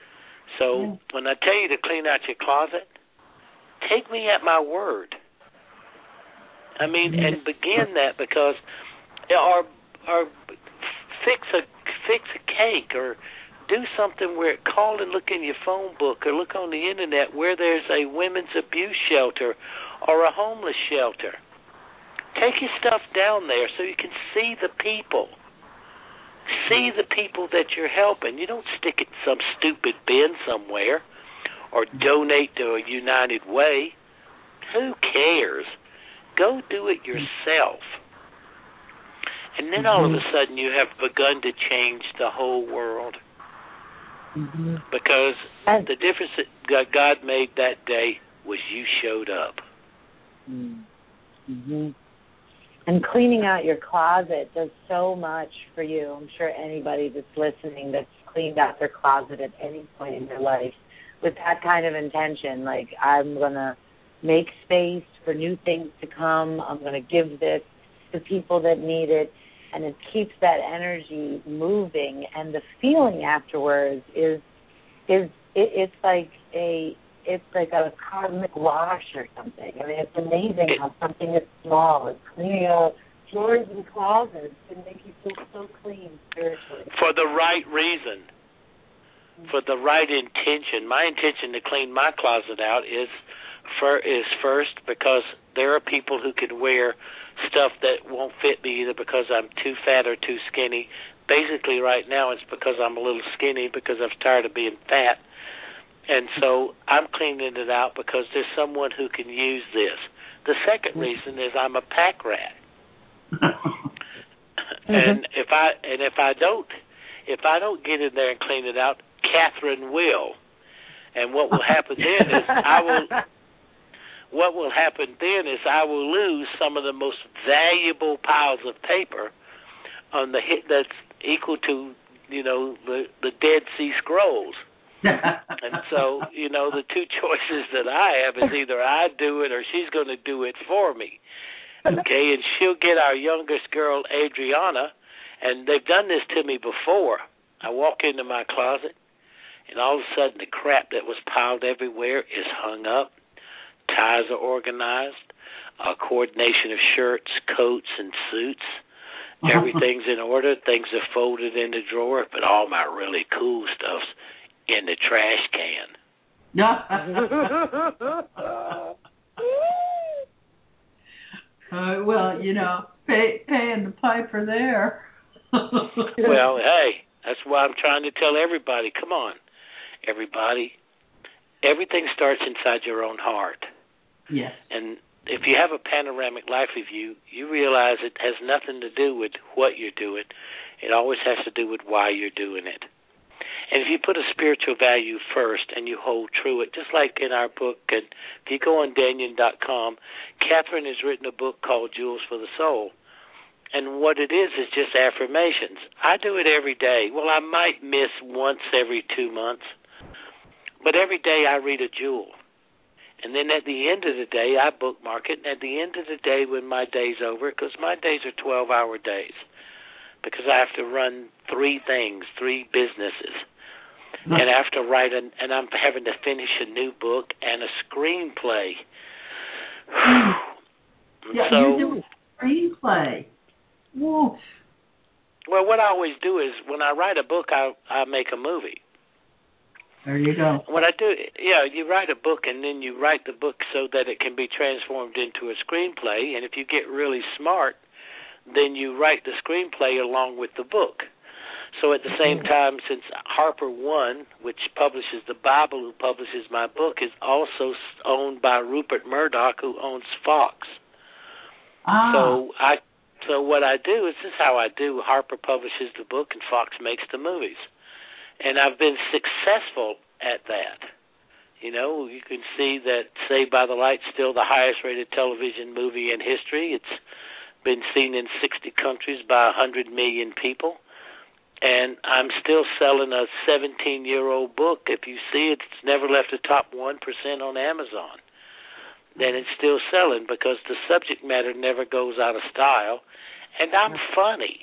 So when I tell you to clean out your closet, take me at my word. I mean, and begin that because, or or fix a fix a cake or do something where call and look in your phone book or look on the internet where there's a women's abuse shelter or a homeless shelter. Take your stuff down there so you can see the people. See the people that you're helping. You don't stick it in some stupid bin somewhere or donate to a United Way. Who cares? Go do it yourself. And then all of a sudden you have begun to change the whole world. Mm-hmm. Because the difference that God made that day was you showed up. Mm-hmm. And cleaning out your closet does so much for you. I'm sure anybody that's listening that's cleaned out their closet at any point in their life with that kind of intention, like I'm going to make space for new things to come. I'm going to give this to people that need it. And it keeps that energy moving. And the feeling afterwards is, is it, it's like a, it's like a cosmic wash or something. I mean, it's amazing how something is small, as cleaning out drawers and closets can make you feel so clean spiritually. For the right reason. For the right intention. My intention to clean my closet out is For, is first because there are people who can wear stuff that won't fit me either because I'm too fat or too skinny. Basically right now it's because I'm a little skinny because I'm tired of being fat. And so I'm cleaning it out because there's someone who can use this. The second reason is I'm a pack rat. and if I and if I don't if I don't get in there and clean it out, Catherine will. And what will happen then is I will What will happen then is I will lose some of the most valuable piles of paper on the hit that's equal to, you know, the, the Dead Sea Scrolls. And so, you know, the two choices that I have is either I do it or she's going to do it for me. Okay, and she'll get our youngest girl, Adriana, and they've done this to me before. I walk into my closet, and all of a sudden the crap that was piled everywhere is hung up. ties are organized, uh, coordination of shirts, coats, and suits. Everything's in order. Things are folded in the drawer, but all my really cool stuff's in the trash can. uh, well, you know, pay, paying the piper there. Well, hey, that's why I'm trying to tell everybody, come on, everybody, everything starts inside your own heart. Yes. And if you have a panoramic life review, you realize it has nothing to do with what you're doing. It always has to do with why you're doing it. And if you put a spiritual value first and you hold true it, just like in our book, and if you go on Danyon dot com, Catherine has written a book called Jewels for the Soul. And what it is is just affirmations. I do it every day. Well, I might miss once every two months, but every day I read a jewel. And then at the end of the day, I bookmark it. And at the end of the day, when my day's over, because my days are twelve-hour days, because I have to run three things, three businesses. And I have to write, an, and I'm having to finish a new book and a screenplay. Yeah, so, you're doing a screenplay. Woof. Well, what I always do is when I write a book, I I make a movie. There you go. What I do, yeah, you write a book and then you write the book so that it can be transformed into a screenplay. And if you get really smart, then you write the screenplay along with the book. So at the same time, since Harper One, which publishes the Bible, who publishes my book, is also owned by Rupert Murdoch, who owns Fox. Ah. So I, so what I do is this is how I do. Harper publishes the book, and Fox makes the movies, and I've been successful at that. You know, you can see that Saved by the Light's still the highest-rated television movie in history. It's been seen in sixty countries by one hundred million people. And I'm still selling a seventeen-year-old book. If you see it, it's never left the top one percent on Amazon. Then it's still selling because the subject matter never goes out of style. And I'm funny.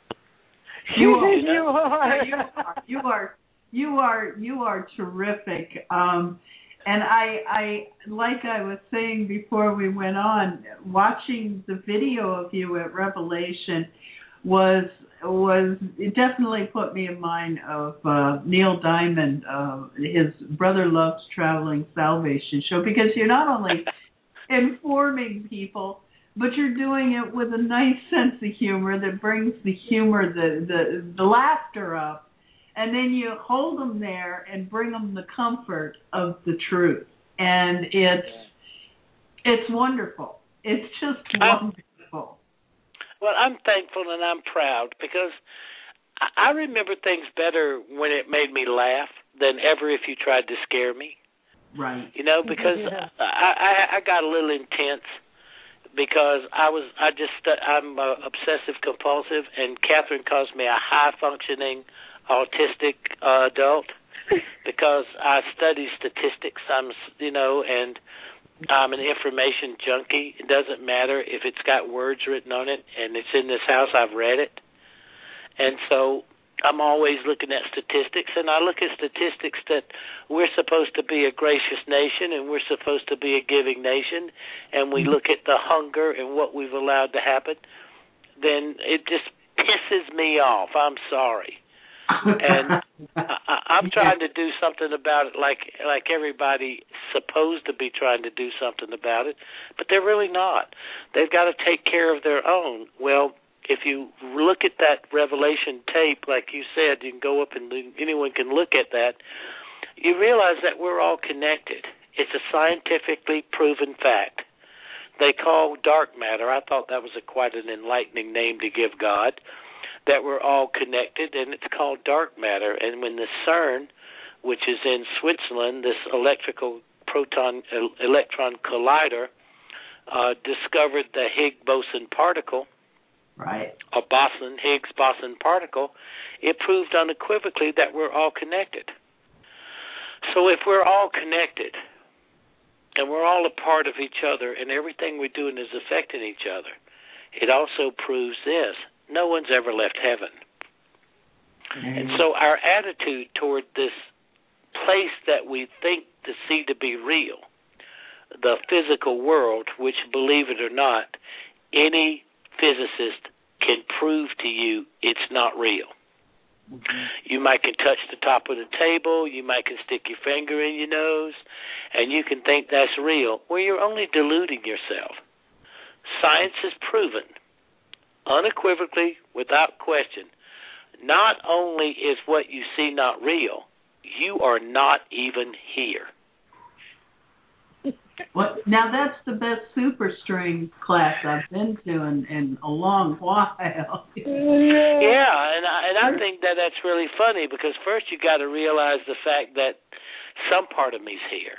You, you, know? you are. You are. You are. You are. You are terrific. Um, and I, I, like I was saying before we went on, watching the video of you at Revelation was was it definitely put me in mind of uh, Neil Diamond, uh, his Brother Love's Traveling Salvation Show, because you're not only informing people, but you're doing it with a nice sense of humor that brings the humor, the, the, the laughter up, and then you hold them there and bring them the comfort of the truth. And it's it's wonderful. It's just wonderful. Well, I'm thankful and I'm proud because I remember things better when it made me laugh than ever if you tried to scare me. Right. You know, because yeah. I, I I got a little intense because I was I just I'm uh, obsessive compulsive, and Catherine calls me a high functioning autistic uh, adult because I study statistics. I'm you know and. I'm an information junkie. It doesn't matter if it's got words written on it and it's in this house, I've read it. And so I'm always looking at statistics, and I look at statistics that we're supposed to be a gracious nation and we're supposed to be a giving nation, and we look at the hunger and what we've allowed to happen, then it just pisses me off. I'm sorry. And I, I'm trying to do something about it, like like everybody's supposed to be trying to do something about it, but they're really not. They've got to take care of their own. Well, if you look at that Revelation tape, like you said, you can go up and anyone can look at that, you realize that we're all connected. It's a scientifically proven fact. They call dark matter, I thought that was a quite an enlightening name to give God, that we're all connected, and it's called dark matter. And when the CERN, which is in Switzerland, this electrical proton uh, electron collider, uh, discovered the Higgs boson particle, right, a boson Higgs boson particle, it proved unequivocally that we're all connected. So if we're all connected, and we're all a part of each other, and everything we're doing is affecting each other, it also proves this. No one's ever left heaven. Mm-hmm. And so our attitude toward this place that we think to see to be real, the physical world, which, believe it or not, any physicist can prove to you it's not real. Mm-hmm. You might can touch the top of the table, you might can stick your finger in your nose, and you can think that's real. Well, you're only deluding yourself. Science has proven, unequivocally, without question, not only is what you see not real, you are not even here. Well, now that's the best super string class I've been to in, in a long while. Yeah, and I, and I think that that's really funny because first you got to realize the fact that some part of me's here.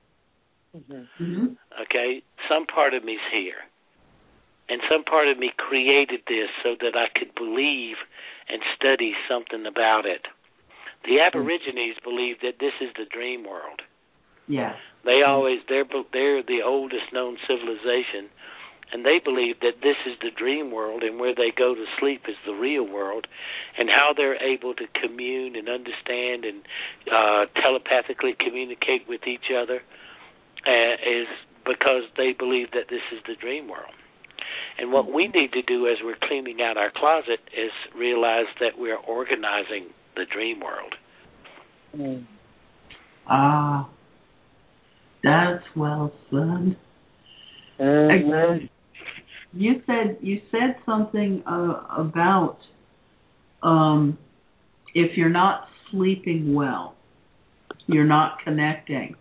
Mm-hmm. Okay, some part of me's here, and some part of me created this so that I could believe and study something about it. The Aborigines believe that this is the dream world. Yeah. They always, they're, they're the oldest known civilization, and they believe that this is the dream world and where they go to sleep is the real world, and how they're able to commune and understand and uh, telepathically communicate with each other uh, is because they believe that this is the dream world. And what we need to do as we're cleaning out our closet is realize that we're organizing the dream world. Mm. Ah. That's well said. Mm-hmm. You said you said something uh, about um, if you're not sleeping well, you're not connecting,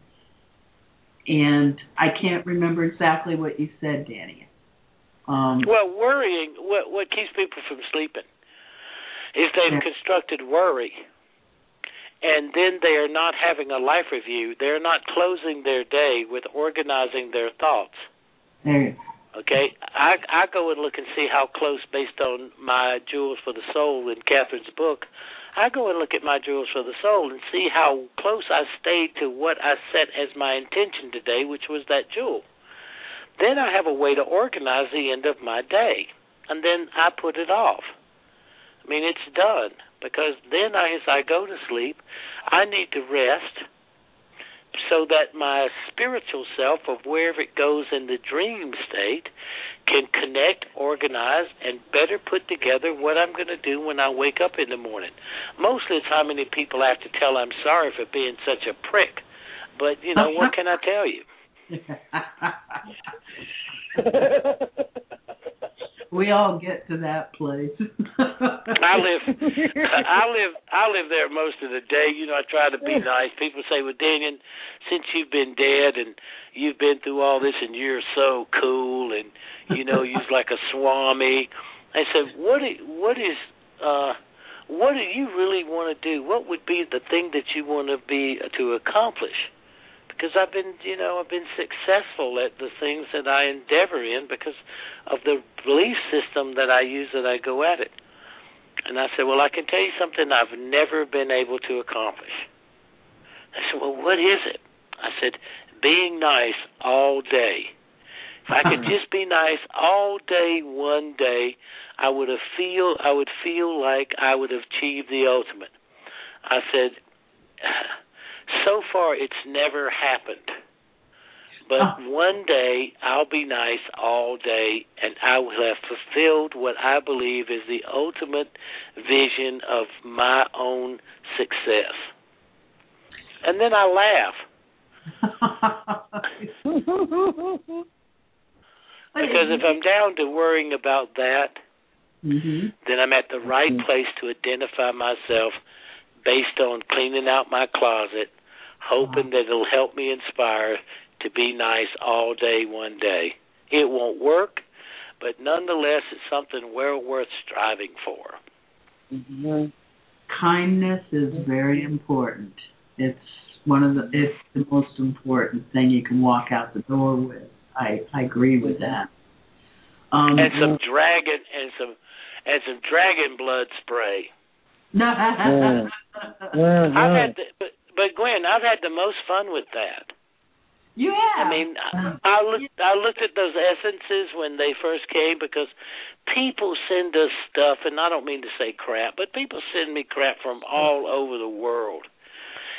and I can't remember exactly what you said, Danny. Um, well, worrying. What what keeps people from sleeping is they've yeah. constructed worry. And then they are not having a life review. They're not closing their day with organizing their thoughts. Mm. Okay? I, I go and look and see how close, based on my Jewels for the Soul in Catherine's book, I go and look at my Jewels for the Soul and see how close I stayed to what I set as my intention today, which was that jewel. Then I have a way to organize the end of my day. And then I put it off. I mean, it's done. Because then I, as I go to sleep, I need to rest so that my spiritual self of wherever it goes in the dream state can connect, organize, and better put together what I'm going to do when I wake up in the morning. Most of the time, many people have to tell I'm sorry for being such a prick. But, you know, what can I tell you? We all get to that place. I live, I live, I live there most of the day. You know, I try to be nice. People say, "Well, Daniel, since you've been dead and you've been through all this, and you're so cool, and you know, you're like a swami." I said, "What? What is? Uh, what do you really want to do? What would be the thing that you want to be to accomplish?" Because I've been, you know, I've been successful at the things that I endeavor in because of the belief system that I use that I go at it. And I said, well, I can tell you something I've never been able to accomplish. I said, well, what is it? I said, being nice all day. If I could just be nice all day, one day, I would have feel, I would feel like I would have achieved the ultimate. I said, so far, it's never happened. But oh. one day, I'll be nice all day, and I will have fulfilled what I believe is the ultimate vision of my own success. And then I laugh. Because if I'm down to worrying about that, mm-hmm. then I'm at the right mm-hmm. place to identify myself based on cleaning out my closet, hoping that it'll help me inspire to be nice all day, one day. It won't work, but nonetheless, it's something well worth striving for. Mm-hmm. Kindness is very important. It's one of the it's the most important thing you can walk out the door with. I, I agree with that. Um, and some dragon and some and some dragon blood spray. mm. I've had the, but, but Gwen, I've had the most fun with that. You have. I mean, I, I looked I looked at those essences when they first came because people send us stuff, and I don't mean to say crap, but people send me crap from all over the world.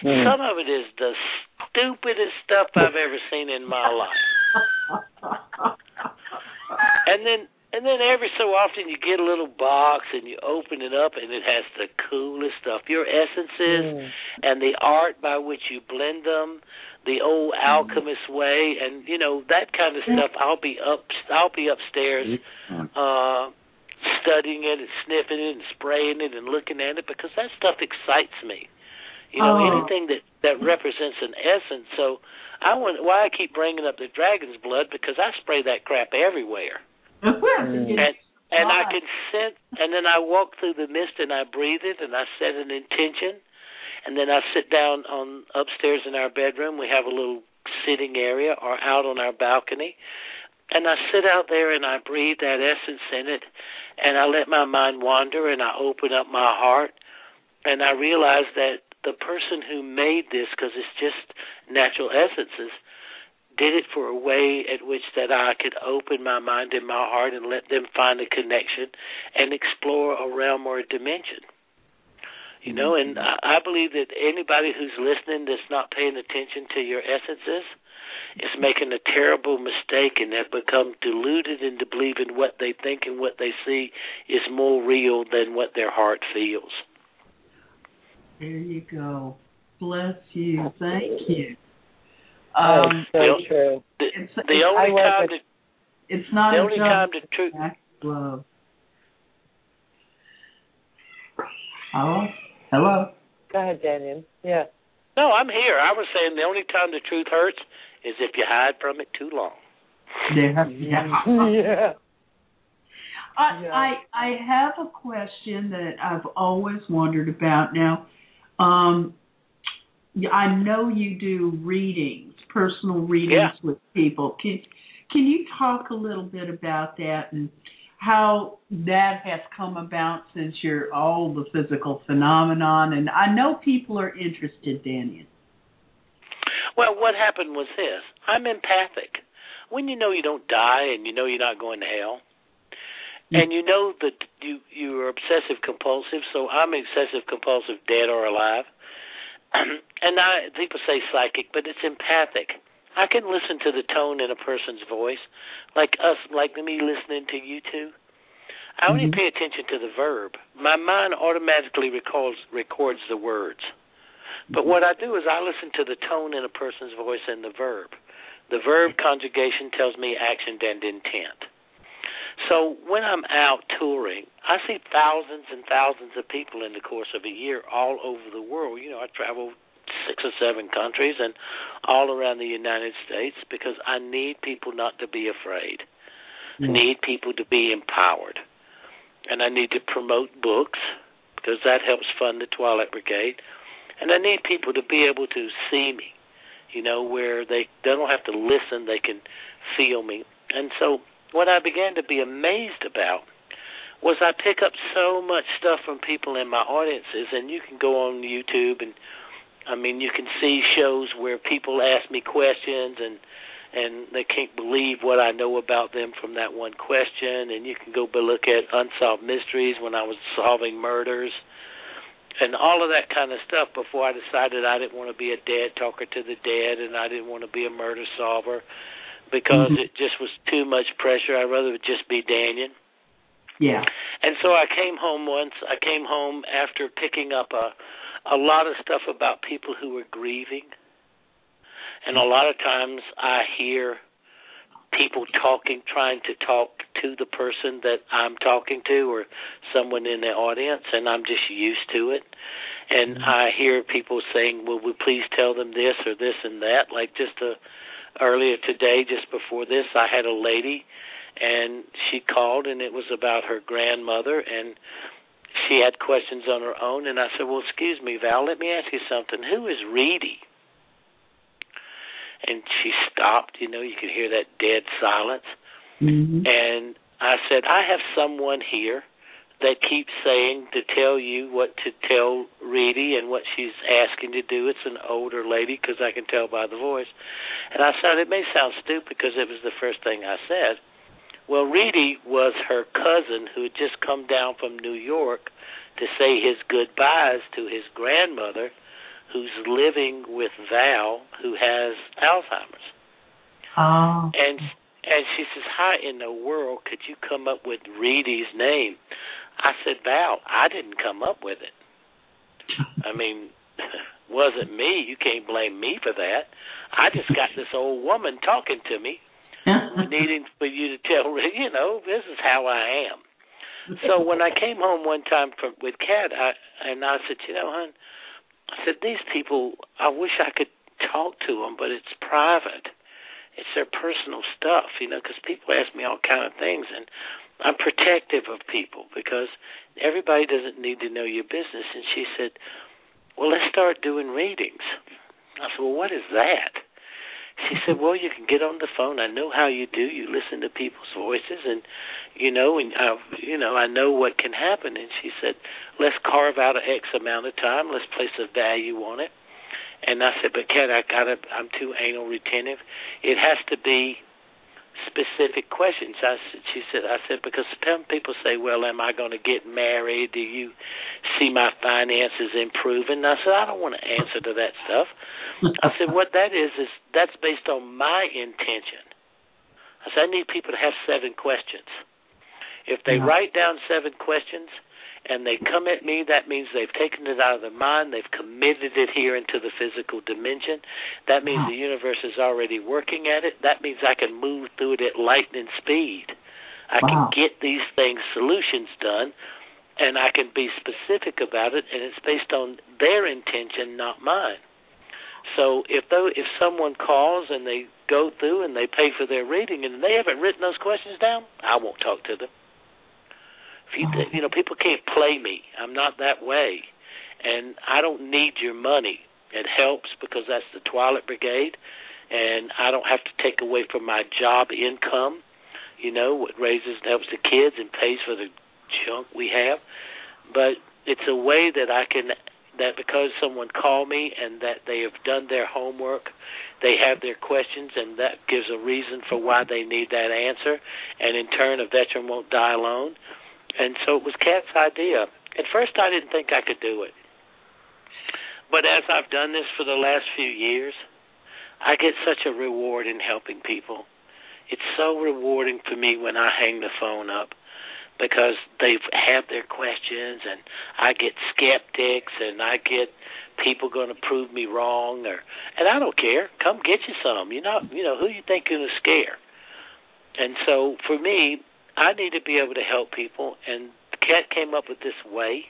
Mm. Some of it is the stupidest stuff I've ever seen in my life. And then and then every so often you get a little box and you open it up and it has the coolest stuff. Your essences mm. and the art by which you blend them, the old alchemist way, and you know that kind of stuff. I'll be up, I'll be upstairs, uh, studying it and sniffing it and spraying it and looking at it because that stuff excites me. You know, oh. anything that, that represents an essence. So I want why I keep bringing up the dragon's blood because I spray that crap everywhere. mm. And and I can sense, and then I walk through the mist and I breathe it and I set an intention, and then I sit down on upstairs in our bedroom. We have a little sitting area or out on our balcony, and I sit out there and I breathe that essence in it, and I let my mind wander and I open up my heart, and I realize that the person who made this, because it's just natural essences, did it for a way at which that I could open my mind and my heart and let them find a connection and explore a realm or a dimension. You know, and I, I believe that anybody who's listening that's not paying attention to your essences is making a terrible mistake and have become deluded into believing what they think and what they see is more real than what their heart feels. There you go. Bless you. Thank you. Um, so the, true. The, it's, the it's, only time to, it's not the a only job, time to truth. Love. Hello. Hello. Go ahead, Daniel. Yeah. No, I'm here. I was saying the only time the truth hurts is if you hide from it too long. Yeah. Yeah. yeah. I, I I have a question that I've always wondered about. Now, um, I know you do readings, personal readings yeah. with people. Can can you talk a little bit about that and how that has come about since you're all the physical phenomenon? And I know people are interested, Daniel. Well, what happened was this. I'm empathic. When you know you don't die and you know you're not going to hell, and you know that you, you are obsessive-compulsive, so I'm obsessive-compulsive, dead or alive. And I, people say psychic, but it's empathic. I can listen to the tone in a person's voice, like us, like me listening to you two. I only mm-hmm. pay attention to the verb. My mind automatically records, records the words. But what I do is I listen to the tone in a person's voice and the verb. The verb conjugation tells me action and intent. So when I'm out touring, I see thousands and thousands of people in the course of a year all over the world. You know, I travel six or seven countries and all around the United States because I need people not to be afraid. Mm. I need people to be empowered. And I need to promote books because that helps fund the Twilight Brigade. And I need people to be able to see me, you know, where they, they don't have to listen, they can feel me. And so what I began to be amazed about was I pick up so much stuff from people in my audiences, and you can go on YouTube and, I mean, you can see shows where people ask me questions and and they can't believe what I know about them from that one question, and you can go look at Unsolved Mysteries when I was solving murders and all of that kind of stuff before I decided I didn't want to be a dead talker to the dead and I didn't want to be a murder solver. Because mm-hmm. it just was too much pressure. I'd rather just be Daniel. Yeah. And so I came home once. I came home after picking up a, a lot of stuff about people who were grieving. And a lot of times I hear people talking, trying to talk to the person that I'm talking to or someone in the audience, and I'm just used to it. And mm-hmm. I hear people saying, well, would please tell them this or this and that, like just a... Earlier today, just before this, I had a lady, and she called, and it was about her grandmother, and she had questions on her own, and I said, well, excuse me, Val, let me ask you something. Who is Reedy? And she stopped. You know, you could hear that dead silence. Mm-hmm. And I said, I have someone here that keeps saying to tell you what to tell Reedy and what she's asking to do. It's an older lady because I can tell by the voice. And I said, it may sound stupid because it was the first thing I said. Well, Reedy was her cousin who had just come down from New York to say his goodbyes to his grandmother, who's living with Val, who has Alzheimer's. Oh. And and she says, how in the world could you come up with Reedy's name? I said, Val, I didn't come up with it. I mean, wasn't me. You can't blame me for that. I just got this old woman talking to me, needing for you to tell, you know, this is how I am. So when I came home one time from, with Kat, I, and I said, you know, hon, I said, these people, I wish I could talk to them, but it's private. It's their personal stuff, you know, because people ask me all kind of things, and I'm protective of people because everybody doesn't need to know your business. And she said, well, let's start doing readings. I said, well, what is that? She said, well, you can get on the phone. I know how you do. You listen to people's voices, and, you know, and I, you know, I know what can happen. And she said, let's carve out an X amount of time. Let's place a value on it. And I said, but Kat, I gotta, I'm too anal retentive. It has to be specific questions. I said, she said, I said, because some people say, well, am I going to get married? Do you see my finances improving? And I said, I don't want to answer to that stuff. I said, what that is, is that's based on my intention. I said, I need people to have seven questions. If they yeah. write down seven questions and they come at me, that means they've taken it out of their mind, they've committed it here into the physical dimension. That means the universe is already working at it. That means I can move through it at lightning speed. I wow. can get these things, solutions done, and I can be specific about it, and it's based on their intention, not mine. So if though if someone calls and they go through and they pay for their reading and they haven't written those questions down, I won't talk to them. If you, you know, people can't play me. I'm not that way. And I don't need your money. It helps because that's the Toilet Brigade, and I don't have to take away from my job income, you know, what raises and helps the kids and pays for the junk we have. But it's a way that I can, that because someone called me and that they have done their homework, they have their questions, and that gives a reason for why they need that answer, and in turn a veteran won't die alone. And so it was Kat's idea. At first I didn't think I could do it. But as I've done this for the last few years, I get such a reward in helping people. It's so rewarding for me when I hang the phone up because they've had their questions, and I get skeptics, and I get people going to prove me wrong, or and I don't care. Come get you some. You know, you know who you think you're going to scare. And so for me, I need to be able to help people, and Kat came up with this way,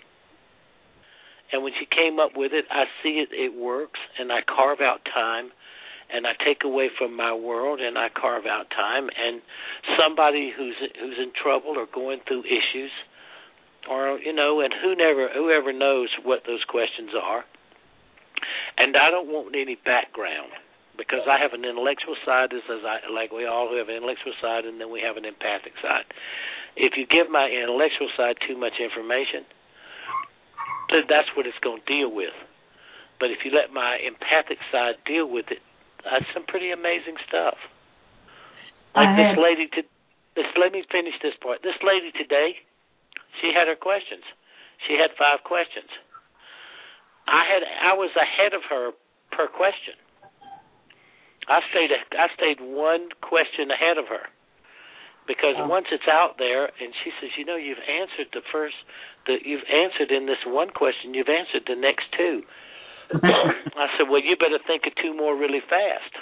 and when she came up with it, I see it, it works, and I carve out time, and I take away from my world, and I carve out time, and somebody who's who's in trouble or going through issues, or, you know, and who never, whoever knows what those questions are, and I don't want any background. Because I have an intellectual side, as, as I, like we all have an intellectual side, and then we have an empathic side. If you give my intellectual side too much information, that's what it's going to deal with. But if you let my empathic side deal with it, that's some pretty amazing stuff. Like this lady, to, this, let me finish this part. This lady today, she had her questions. She had five questions. I had, I was ahead of her per question. I stayed I stayed one question ahead of her because oh. once it's out there, and she says, you know, you've answered the first, the, you've answered in this one question, you've answered the next two. I said, well, you better think of two more really fast.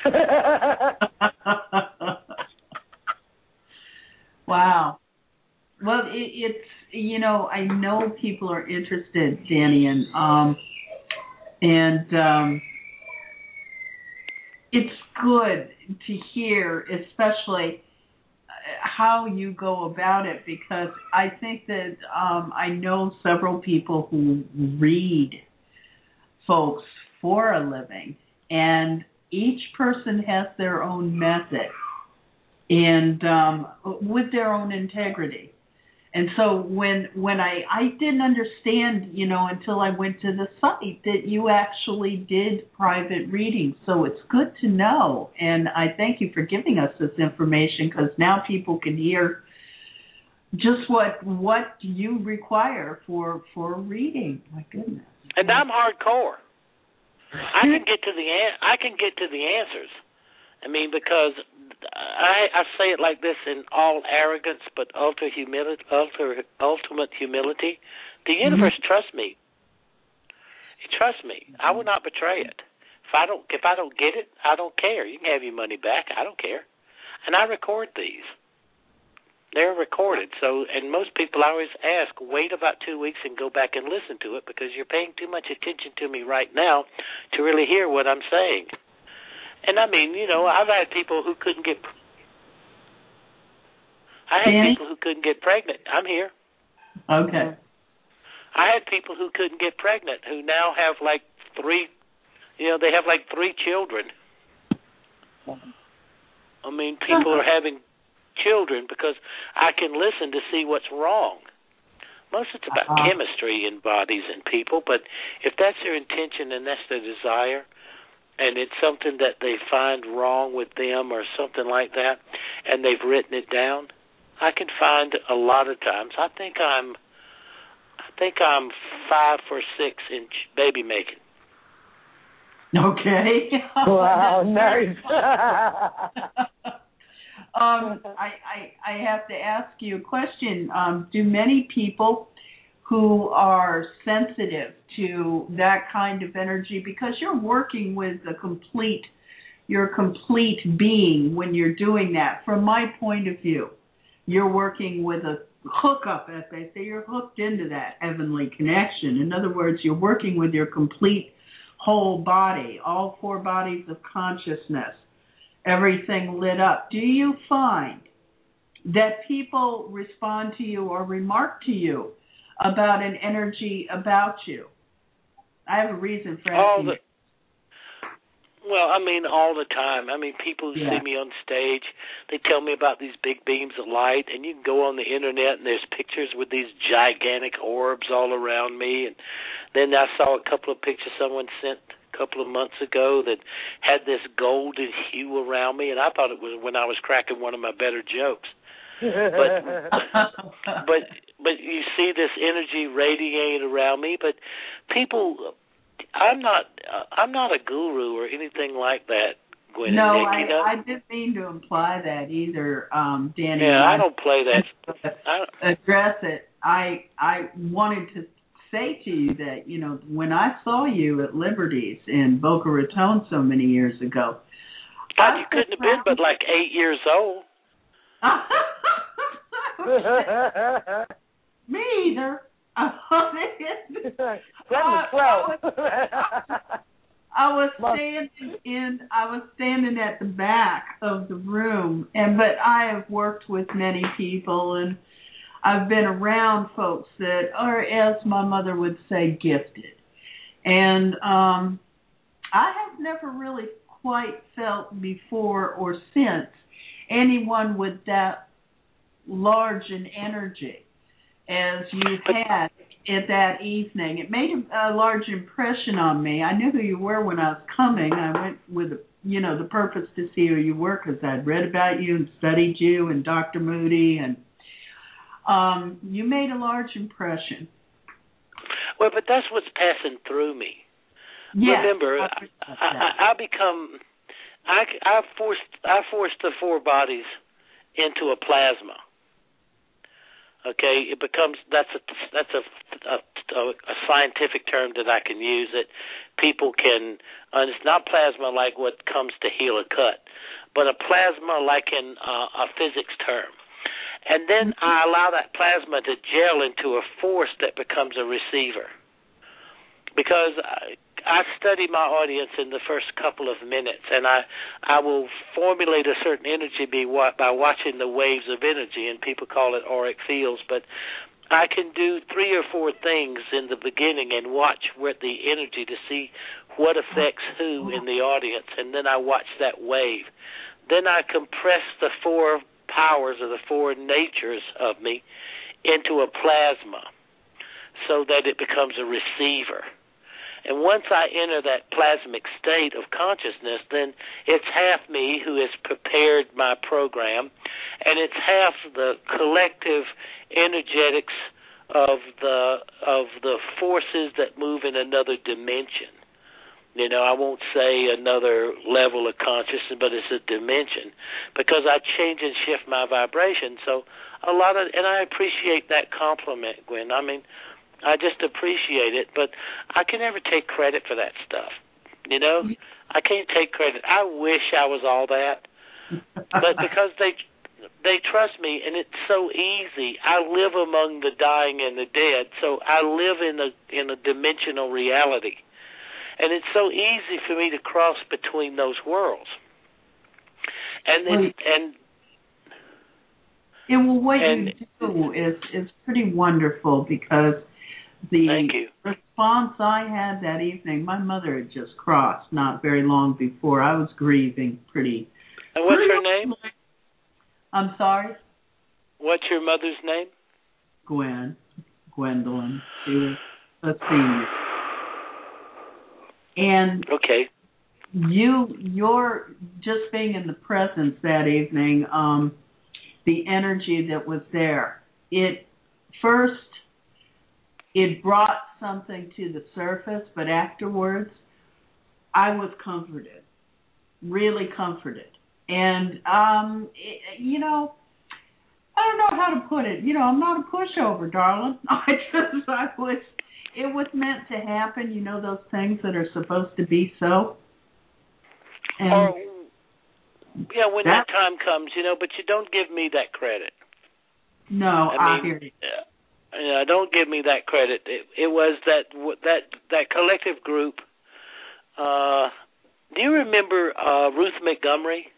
Wow. Well, it, it's, you know, I know people are interested, Danny, and, um, and, um, it's good to hear, especially how you go about it, because I think that um, I know several people who read folks for a living, and each person has their own method and um, with their own integrity. And so when when I, I didn't understand, you know, until I went to the site that you actually did private readings. So it's good to know. And I thank you for giving us this information, because now people can hear just what what you require for, for reading. My goodness. And I'm hardcore. I can get to the an- I can get to the answers. I mean, because I, I say it like this in all arrogance, but ultra humility, ultra, ultimate humility. The universe mm-hmm. trusts me. It trusts me. I will not betray it. If I don't, if I don't get it, I don't care. You can have your money back. I don't care. And I record these. They're recorded. So, and most people I always ask, wait about two weeks and go back and listen to it because you're paying too much attention to me right now to really hear what I'm saying. And I mean, you know, I've had people who couldn't get. I had Danny? people who couldn't get pregnant. I'm here. Okay. I had people who couldn't get pregnant who now have like three. You know, they have like three children. I mean, people are having children because I can listen to see what's wrong. Most of it's about uh-huh. chemistry in bodies and people, but if that's their intention and that's their desire, and it's something that they find wrong with them or something like that, and they've written it down, I can find a lot of times. I think I'm, I think I'm five or six in baby making. Okay. Wow, nice. um, I, I I have to ask you a question. Um, do many people who are sensitive to that kind of energy, because you're working with a complete, your complete being when you're doing that. From my point of view, you're working with a hookup, as they say. You're hooked into that heavenly connection. In other words, you're working with your complete whole body, all four bodies of consciousness, everything lit up. Do you find that people respond to you or remark to you about an energy about you? I have a reason for asking. The, well, I mean, all the time. I mean, people who yeah. see me on stage, they tell me about these big beams of light, and you can go on the internet and there's pictures with these gigantic orbs all around me. And then I saw a couple of pictures someone sent a couple of months ago that had this golden hue around me, and I thought it was when I was cracking one of my better jokes. but but but you see this energy radiating around me. But people, I'm not uh, I'm not a guru or anything like that, Gwen. No, and Nick, I, you know? I didn't mean to imply that either, um, Danny. Yeah, I don't play that. I don't address it. I I wanted to say to you that, you know, when I saw you at Liberty's in Boca Raton so many years ago, God, you couldn't have been but like eight years old. Me either. uh, I was standing in. I was standing at the back of the room, and but I have worked with many people, and I've been around folks that are, as my mother would say, gifted, and um, I have never really quite felt before or since anyone with that large an energy as you've had at that evening. It made a, a large impression on me. I knew who you were when I was coming. I went with, you know, the purpose to see who you were because I'd read about you and studied you and Doctor Moody, and um, you made a large impression. Well, but that's what's passing through me. Yes, Remember, I, I, I become... I, I forced I forced the four bodies into a plasma. Okay, it becomes that's a that's a a, a scientific term that I can use. That people can. Uh, it's not plasma like what comes to heal a cut, but a plasma like in uh, a physics term. And then I allow that plasma to gel into a force that becomes a receiver. Because I, I study my audience in the first couple of minutes, and I I will formulate a certain energy by watching the waves of energy, and people call it auric fields. But I can do three or four things in the beginning and watch with the energy to see what affects who in the audience, and then I watch that wave. Then I compress the four powers or the four natures of me into a plasma so that it becomes a receiver. And once I enter that plasmic state of consciousness, then it's half me who has prepared my program, and it's half the collective energetics of the of the forces that move in another dimension. You know, I won't say another level of consciousness, but it's a dimension, because I change and shift my vibration. So a lot of, and I appreciate that compliment, Gwen. I mean, I just appreciate it, but I can never take credit for that stuff. You know, I can't take credit. I wish I was all that, but because they they trust me, and it's so easy. I live among the dying and the dead, so I live in a in a dimensional reality. And it's so easy for me to cross between those worlds. And then, and yeah, well, what and, you do is is pretty wonderful, because the thank you. response I had that evening, my mother had just crossed not very long before. I was grieving pretty. And what's pretty her name? I'm sorry? What's your mother's name? Gwen. Gwendolyn. She was a senior. And okay, you, you're just being in the presence that evening, um, the energy that was there, it first, it brought something to the surface, but afterwards, I was comforted, really comforted. And, um, it, you know, I don't know how to put it. You know, I'm not a pushover, darling. I just, I was... It was meant to happen, you know, those things that are supposed to be so. And or, yeah, when that, that time comes, you know, but you don't give me that credit. No, I, I mean, hear you. Uh, you know, don't give me that credit. It, it was that that that collective group. Uh, do you remember uh, Ruth Montgomery,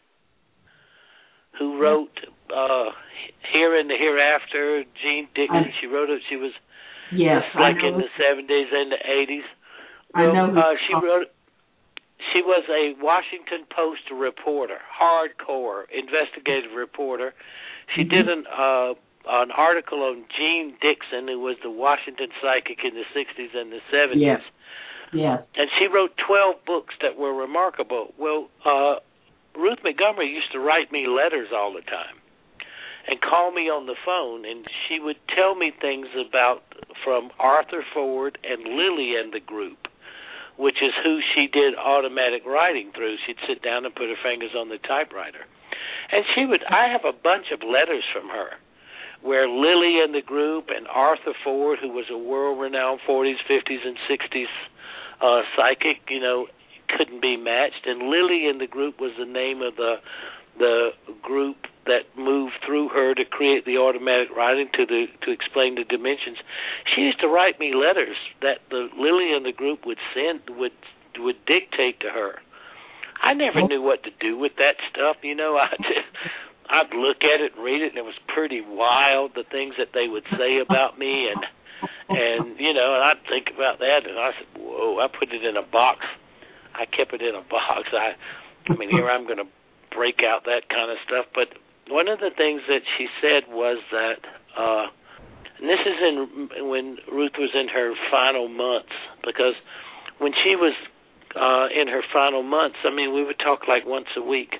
who wrote uh, Here and the Hereafter? Jean Dixon. She wrote it. She was. Yes, like I in know. the seventies and the eighties. Well, I know. Uh, she wrote. She was a Washington Post reporter, hardcore investigative reporter. She mm-hmm. did an uh, an article on Jean Dixon, who was the Washington psychic in the sixties and the seventies. Yes. Yes. And she wrote twelve books that were remarkable. Well, uh, Ruth Montgomery used to write me letters all the time and call me on the phone, and she would tell me things about from Arthur Ford and Lily and the group, which is who she did automatic writing through. She'd sit down and put her fingers on the typewriter. And she would, I have a bunch of letters from her where Lily and the group and Arthur Ford, who was a world-renowned forties, fifties, and sixties uh, psychic, you know, couldn't be matched. And Lily and the group was the name of the the group that moved through her to create the automatic writing to the to explain the dimensions. She used to write me letters that the Lily and the group would send would would dictate to her. I never knew what to do with that stuff, you know. I just, I'd look at it and read it, and it was pretty wild, the things that they would say about me, and and you know, and I'd think about that, and I said, whoa, I put it in a box. I kept it in a box. I, I mean, here I'm going to break out that kind of stuff. But one of the things that she said was that, uh, and this is in when Ruth was in her final months, because when she was uh, in her final months, I mean, we would talk like once a week,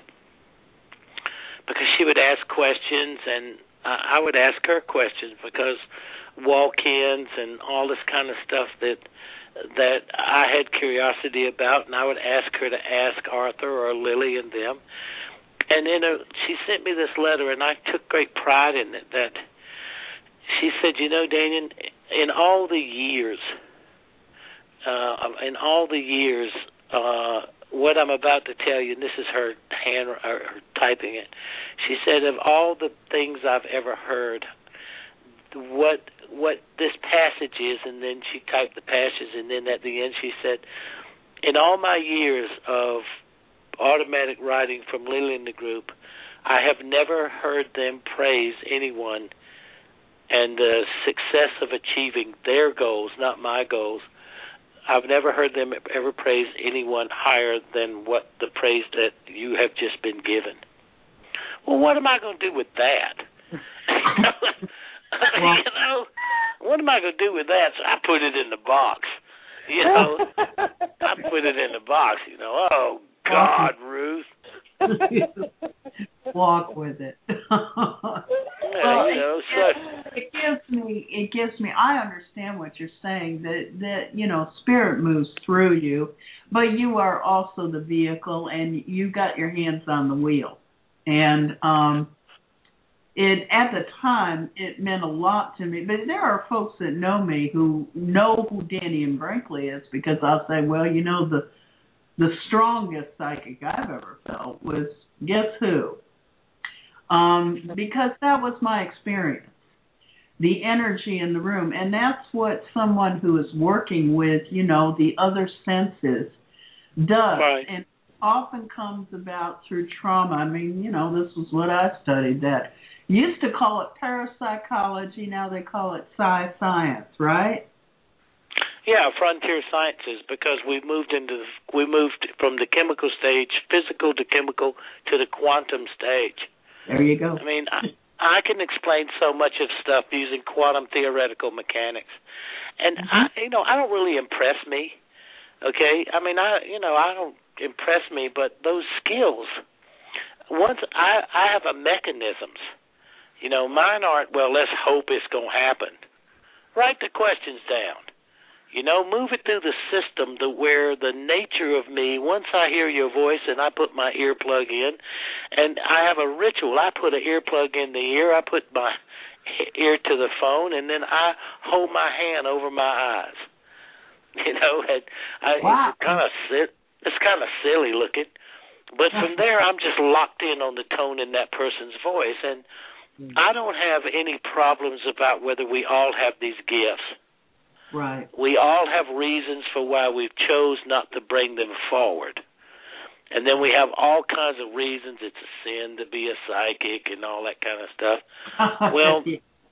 because she would ask questions, and uh, I would ask her questions, because walk-ins and all this kind of stuff that that I had curiosity about, and I would ask her to ask Arthur or Lily and them. And then uh, she sent me this letter, and I took great pride in it, that she said, you know, Daniel, in all the years, uh, in all the years, uh, what I'm about to tell you, and this is her hand or her typing it, she said, of all the things I've ever heard, what what this passage is, and then she typed the passage, and then at the end she said, in all my years of automatic writing from Lily and the group, I have never heard them praise anyone and the success of achieving their goals, not my goals. I've never heard them ever praise anyone higher than what the praise that you have just been given. Well, what am I going to do with that? You know, what am I going to do with that? So I put it in the box. You know, I put it in the box. You know, oh God, Ruth. Walk with it. Yeah, well, you know, it, so it gives me. It gives me. I understand what you're saying. That that you know, spirit moves through you, but you are also the vehicle, and you got your hands on the wheel. And um, it at the time it meant a lot to me. But there are folks that know me who know who Dannion Brinkley is because I'll say, well, you know, the the strongest psychic I've ever felt was guess who. Um, because that was my experience, the energy in the room. And that's what someone who is working with, you know, the other senses does. Right. And often comes about through trauma. I mean, you know, this was what I studied that. Used to call it parapsychology, now they call it psi-science, right? Yeah, frontier sciences, because we moved into the, we moved from the chemical stage, physical to chemical, to the quantum stage. There you go. I mean, I, I can explain so much of stuff using quantum theoretical mechanics, and mm-hmm. I, you know, I don't really impress me. Okay, I mean, I, you know, I don't impress me, but those skills. Once I, I have a mechanisms. You know, mine aren't. Well, let's hope it's gonna happen. Write the questions down. You know, move it through the system to where the nature of me, once I hear your voice and I put my earplug in, and I have a ritual. I put an earplug in the ear, I put my ear to the phone, and then I hold my hand over my eyes. You know, and I, wow. it's kind of it's kind of silly looking, but from there I'm just locked in on the tone in that person's voice, and I don't have any problems about whether we all have these gifts. Right. We all have reasons for why we've chose not to bring them forward. And then we have all kinds of reasons it's a sin to be a psychic and all that kind of stuff. Well,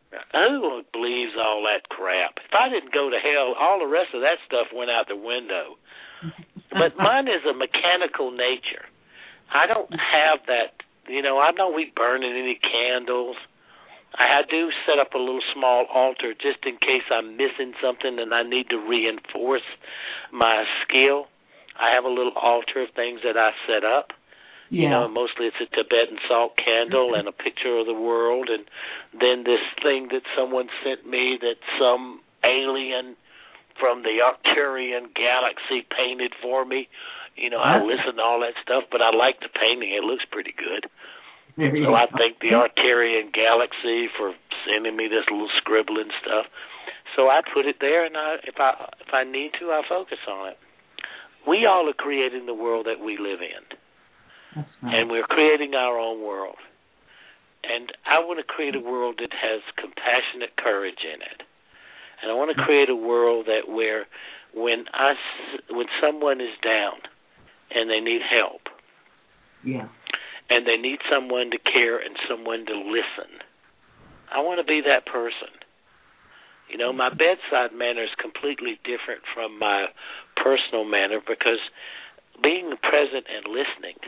who believes all that crap? If I didn't go to hell, all the rest of that stuff went out the window. But mine is a mechanical nature. I don't have that, you know, I'm not we burning any candles. I do set up a little small altar just in case I'm missing something and I need to reinforce my skill. I have a little altar of things that I set up. Yeah. You know, mostly it's a Tibetan salt candle and a picture of the world, and then this thing that someone sent me that some alien from the Arcturian galaxy painted for me. You know, I listen to all that stuff, but I like the painting. It looks pretty good. So I thank the Arcturian galaxy for sending me this little scribbling stuff. So I put it there, and I, if I if I need to, I focus on it. We all are creating the world that we live in, That's right. and we're creating our own world. And I want to create a world that has compassionate courage in it, and I want to create a world that where when I when someone is down and they need help, yeah. and they need someone to care and someone to listen, I want to be that person. You know, my bedside manner is completely different from my personal manner because being present and listening.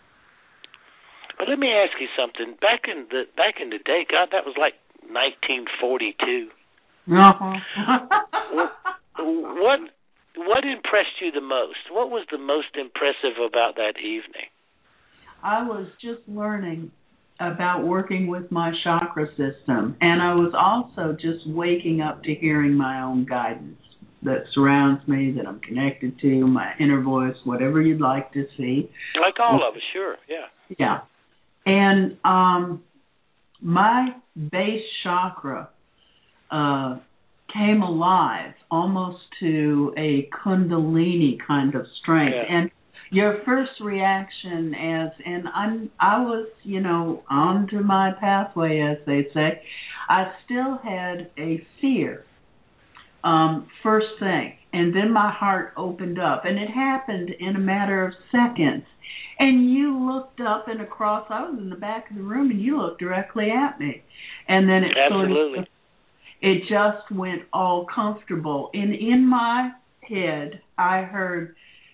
But let me ask you something. Back in the back in the day, God, that was like nineteen forty-two. Uh-huh. what, what what impressed you the most? What was the most impressive about that evening? I was just learning about working with my chakra system, and I was also just waking up to hearing my own guidance that surrounds me, that I'm connected to, my inner voice, whatever you'd like to see. Like all of us, sure, yeah. Yeah. And um, my base chakra uh, came alive almost to a kundalini kind of strength. Yeah. And your first reaction as, and I'm, I was, you know, onto my pathway, as they say, I still had a fear, um, first thing. And then my heart opened up, and it happened in a matter of seconds. And you looked up and across, I was in the back of the room, and you looked directly at me. And then it Absolutely. sort of, it just went all comfortable. And in my head, I heard,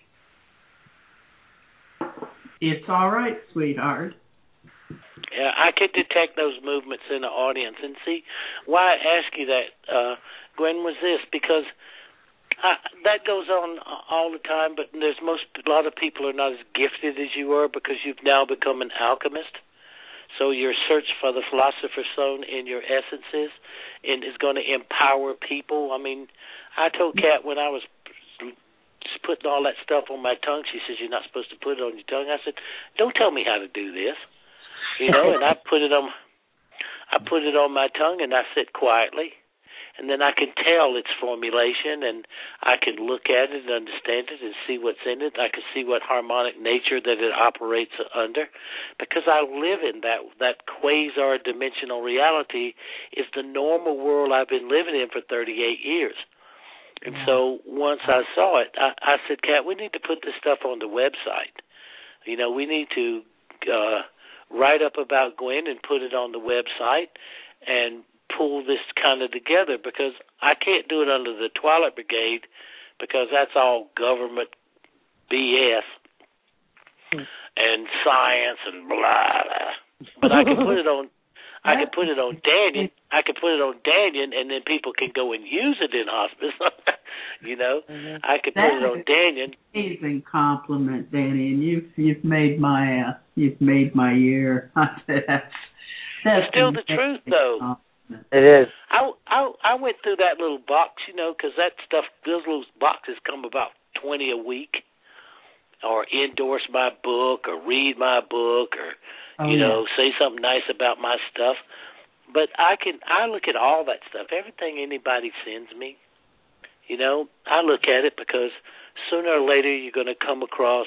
"It's all right, sweetheart." Yeah, I could detect those movements in the audience. And see, why I ask you that, uh, Gwen, was this, because Uh, that goes on all the time, but there's most a lot of people are not as gifted as you are because you've now become an alchemist. So your search for the philosopher's stone in your essences and is going to empower people. I mean, I told Kat when I was just putting all that stuff on my tongue, she says, you're not supposed to put it on your tongue. I said, don't tell me how to do this. You know, and I put it on I put it on my tongue and I sit quietly. And then I can tell its formulation, and I can look at it and understand it and see what's in it. I can see what harmonic nature that it operates under, because I live in that that quasi-dimensional reality is the normal world I've been living in for thirty-eight years. And so once I saw it, I, I said, Kat, we need to put this stuff on the website. You know, we need to uh, write up about Gwen and put it on the website and pull this kind of together, because I can't do it under the Twilight Brigade because that's all government B S and science and blah, blah. But I can put it on I can put it on Danyan. I can put it on Danyan, and then people can go and use it in hospice. You know, mm-hmm. I can put it on Danyan. Amazing compliment, Danny, and you've you've made my uh, you've made my year. that's that's it's still the truth, though. Compliment. It is. I, I, I went through that little box, you know, because that stuff, those little boxes come about twenty a week, or endorse my book, or read my book, or, oh, you know, yeah. say something nice about my stuff. But I can, I look at all that stuff, everything anybody sends me, you know, I look at it because sooner or later you're going to come across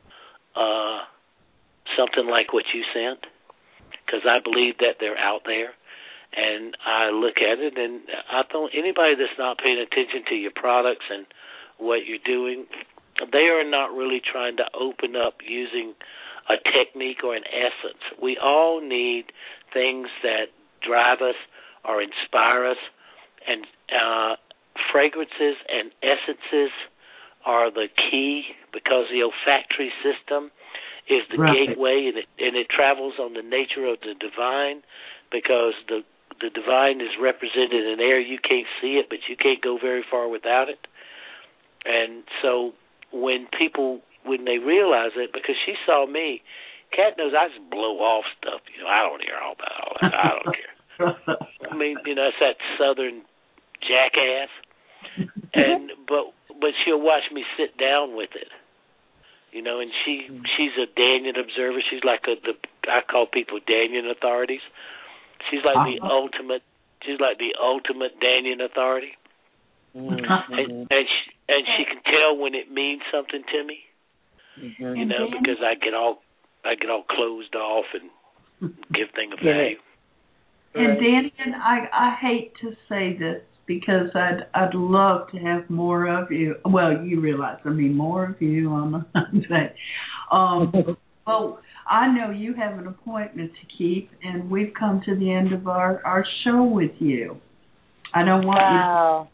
uh, something like what you sent, because I believe that they're out there. And I look at it, and I don't, anybody that's not paying attention to your products and what you're doing, they are not really trying to open up using a technique or an essence. We all need things that drive us or inspire us, and uh, fragrances and essences are the key, because the olfactory system is the right. gateway, and it, and it travels on the nature of the divine, because the The divine is represented in air. You can't see it, but you can't go very far without it. And so when people, when they realize it, because she saw me, Kat knows I just blow off stuff. You know, I don't hear all about all that. I don't care. I mean, you know, it's that southern jackass. And but but she'll watch me sit down with it. You know, and she she's a Danyan observer. She's like a the I call people Danyan authorities. She's like the uh-huh. ultimate. She's like the ultimate Danyan authority, mm-hmm. and and she, and she can tell when it means something to me. Mm-hmm. You know, because I get all I get all closed off and give things a value. And Danyan, I I hate to say this because I'd I'd love to have more of you. Well, you realize I mean more of you on the Monday. Um, well. I know you have an appointment to keep, and we've come to the end of our, our show with you. I don't want wow.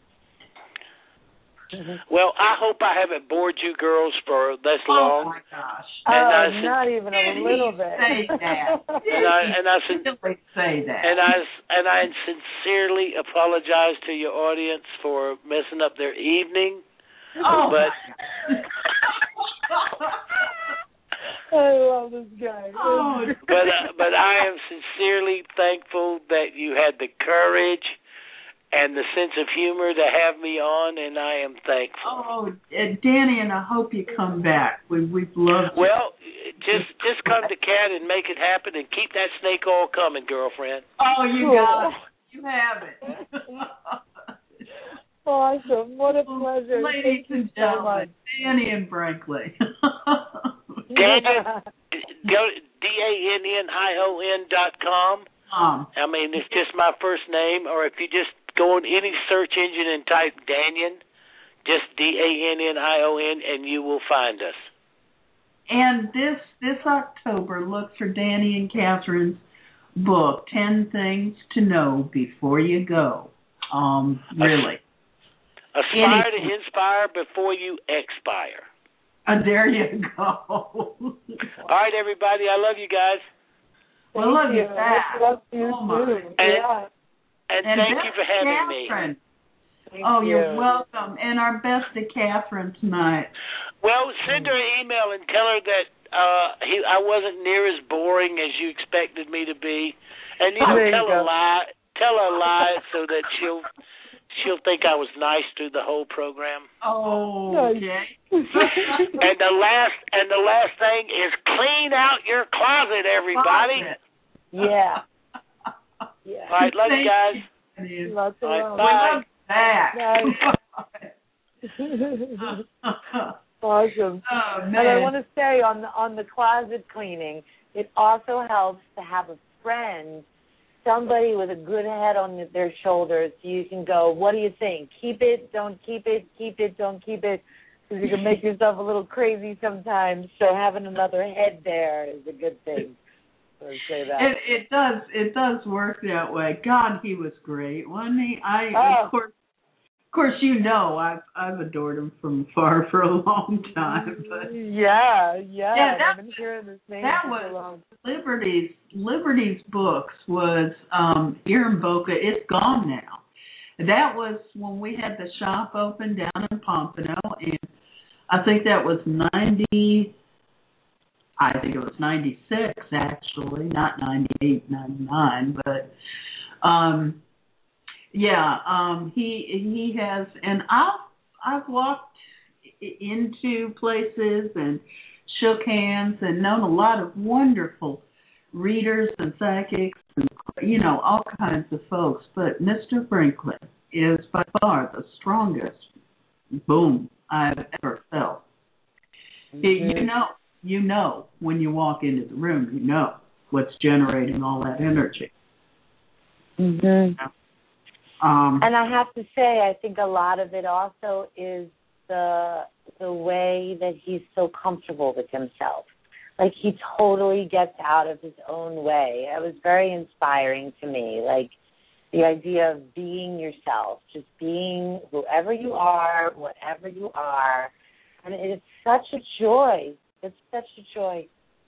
you to... Well, I hope I haven't bored you girls for this oh long. Oh, my gosh. And oh, I not even a little bit. Say that. and I, and I sincerely say that. And I, and I sincerely apologize to your audience for messing up their evening. Oh, but... I love this guy. Oh, but uh, but I am sincerely thankful that you had the courage and the sense of humor to have me on, and I am thankful. Oh, uh, Danny, and I hope you come back. We we'd love to. Well, just just come to Kat and make it happen, and keep that snake oil coming, girlfriend. Oh, you got it. You have it. Awesome. What a pleasure. Ladies and gentlemen, Danyan Brinkley. Danyan, go D A N N I O N dot com. Um, I mean, it's just my first name, or if you just go on any search engine and type Danyan, just D A N N I O N, and you will find us. And this this October, look for Danny and Catherine's book, ten Things to Know Before You Go. Um, really. Aspire to inspire before you expire. Uh, there you go. All right, everybody. I love you guys. Well, love you back. Love you oh, too. And, yeah. and, and thank you for having Catherine. me. Thank oh, you. you're welcome. And our best to Catherine tonight. Well, send her an email and tell her that uh, he, I wasn't near as boring as you expected me to be, and you know, There tell you a go. lie, tell a lie so that she'll she'll think I was nice through the whole program. Oh, okay. And the last and the last thing is clean out your closet, everybody. Closet. Yeah. Yeah. All right, love you guys. You. Lots of All right, love. bye. Back. Awesome. Oh, man. And I want to say on the on the closet cleaning, it also helps to have a friend, somebody with a good head on their shoulders, so you can go, what do you think? Keep it, don't keep it, keep it, don't keep it, because you can make yourself a little crazy sometimes. So having another head there is a good thing. So I say that. It, it does. It does work that way. God, he was great, wasn't he? I Oh. of course, of course, you know, I've I've adored him from afar for a long time. But yeah, yeah. Yeah, that- I've been hearing this name that for was so long. Liberty's Liberty's books was um, here in Boca. It's gone now. That was when we had the shop open down in Pompano, and I think that was ninety. I think it was ninety-six, actually, not ninety-eight, ninety-nine, but um, yeah, um, he he has, and I've I've walked into places and shook hands and known a lot of wonderful readers and psychics and, you know, all kinds of folks, but Mister Brinkley is by far the strongest boom I've ever felt. Mm-hmm. You know. You know, when you walk into the room, you know what's generating all that energy. Mm-hmm. Um, and I have to say, I think a lot of it also is the the way that he's so comfortable with himself. Like, he totally gets out of his own way. It was very inspiring to me. Like, the idea of being yourself, just being whoever you are, whatever you are. And it's such a joy. It's such a joy.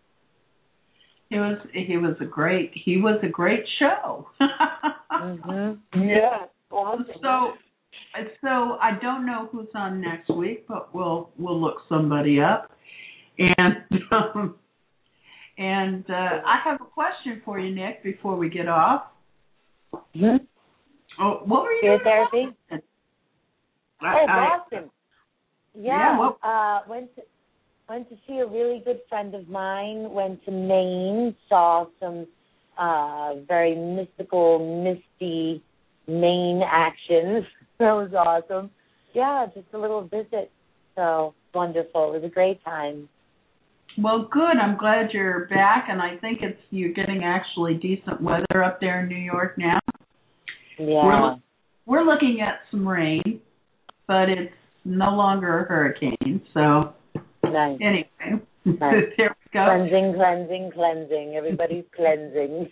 He was he was a great he was a great show. mm-hmm. Yeah. Awesome. So so I don't know who's on next week, but we'll we'll look somebody up. And um, and uh, I have a question for you, Nick, before we get off. Mm-hmm. Oh, what were you Spirit doing? therapy? I, oh, I, Boston. Yeah. yeah well, uh, went to went to see a really good friend of mine. Went to Maine, saw some uh, very mystical, misty Maine actions. That was awesome. Yeah, just a little visit. So wonderful. It was a great time. Well, good. I'm glad you're back, and I think it's you're getting actually decent weather up there in New York now. Yeah. We're, we're looking at some rain, but it's no longer a hurricane. So nice. anyway, nice. There we go. Cleansing, cleansing, cleansing. Everybody's cleansing.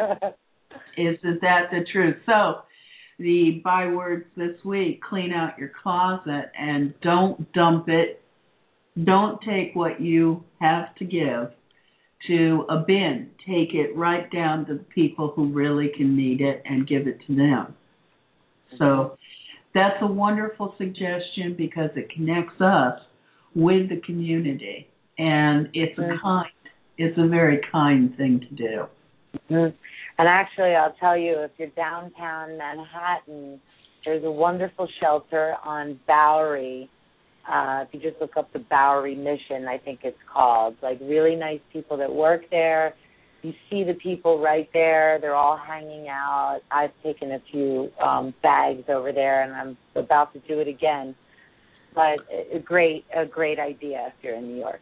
Isn't that the truth? So the bywords this week: clean out your closet and don't dump it. Don't take what you have to give to a bin. Take it right down to the people who really can need it and give it to them. So that's a wonderful suggestion because it connects us with the community, and it's a kind, it's a very kind thing to do. Mm-hmm. And actually, I'll tell you, if you're downtown Manhattan, there's a wonderful shelter on Bowery. Uh, if you just look up the Bowery Mission, I think it's called. Like, really nice people that work there. You see the people right there. They're all hanging out. I've taken a few um, bags over there, and I'm about to do it again. But a great, a great idea if you're in New York.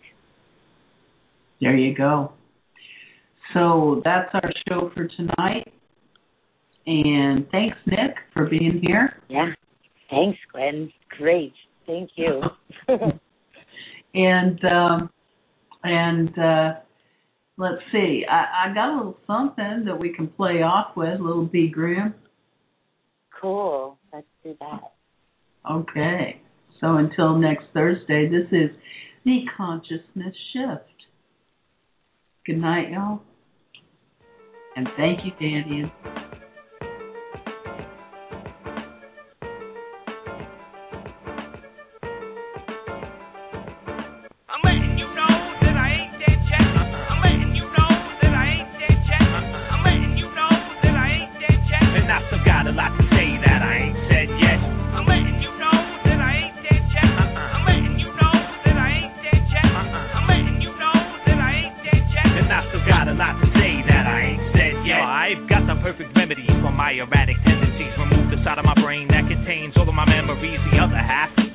There you go. So that's our show for tonight. And thanks, Nick, for being here. Yeah. Thanks, Gwen. Great. Thank you. and um, and uh, let's see. I, I got a little something that we can play off with, a little B. Graham. Cool. Let's do that. Okay. So until next Thursday, this is The Consciousness Shift. Good night, y'all. And thank you, Danny.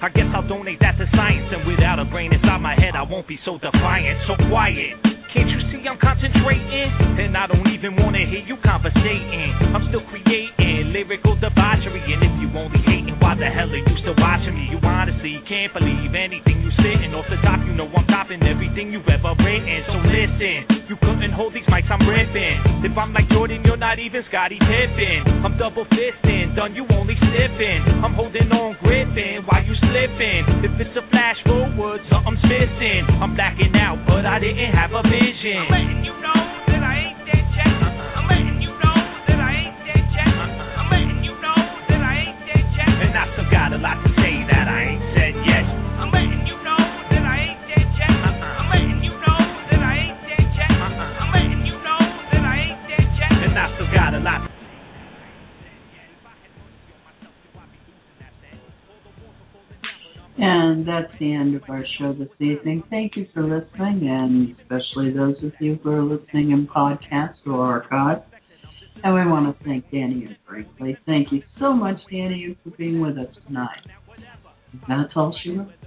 I guess I'll donate that to science. And without a brain inside my head, I won't be so defiant, so quiet. Can't you see I'm concentrating? And I don't even want to hear you conversating. I'm still creating lyrical debauchery. And if you only hating, why the hell are you still watching me? You honestly can't believe anything you sitting. Off the top, you know I'm topping everything you've ever written. So listen, you couldn't hold these mics, I'm ripping. If I'm like Jordan, you're not even Scottie Pippen. I'm double fisting, done, you only slipping. I'm holding on, gripping, while you slipping. If it's a flash forward, something's missing. I'm blacking out, but I didn't have a vision. I'm letting you know that I ain't dead yet. I'm letting you know that I ain't dead yet. I'm letting you know that I ain't dead yet. And I still got a lot to say that I ain't said yet. I'm letting you know that I ain't dead yet. I'm letting you know that I ain't dead yet. I'm letting you know that I ain't dead yet. And I still got a lot to say. And that's the end of our show this evening. Thank you for listening, and especially those of you who are listening in podcast or archive. And we want to thank Danny and Brinkley. Thank you so much, Danny, for being with us tonight. That's all she wrote.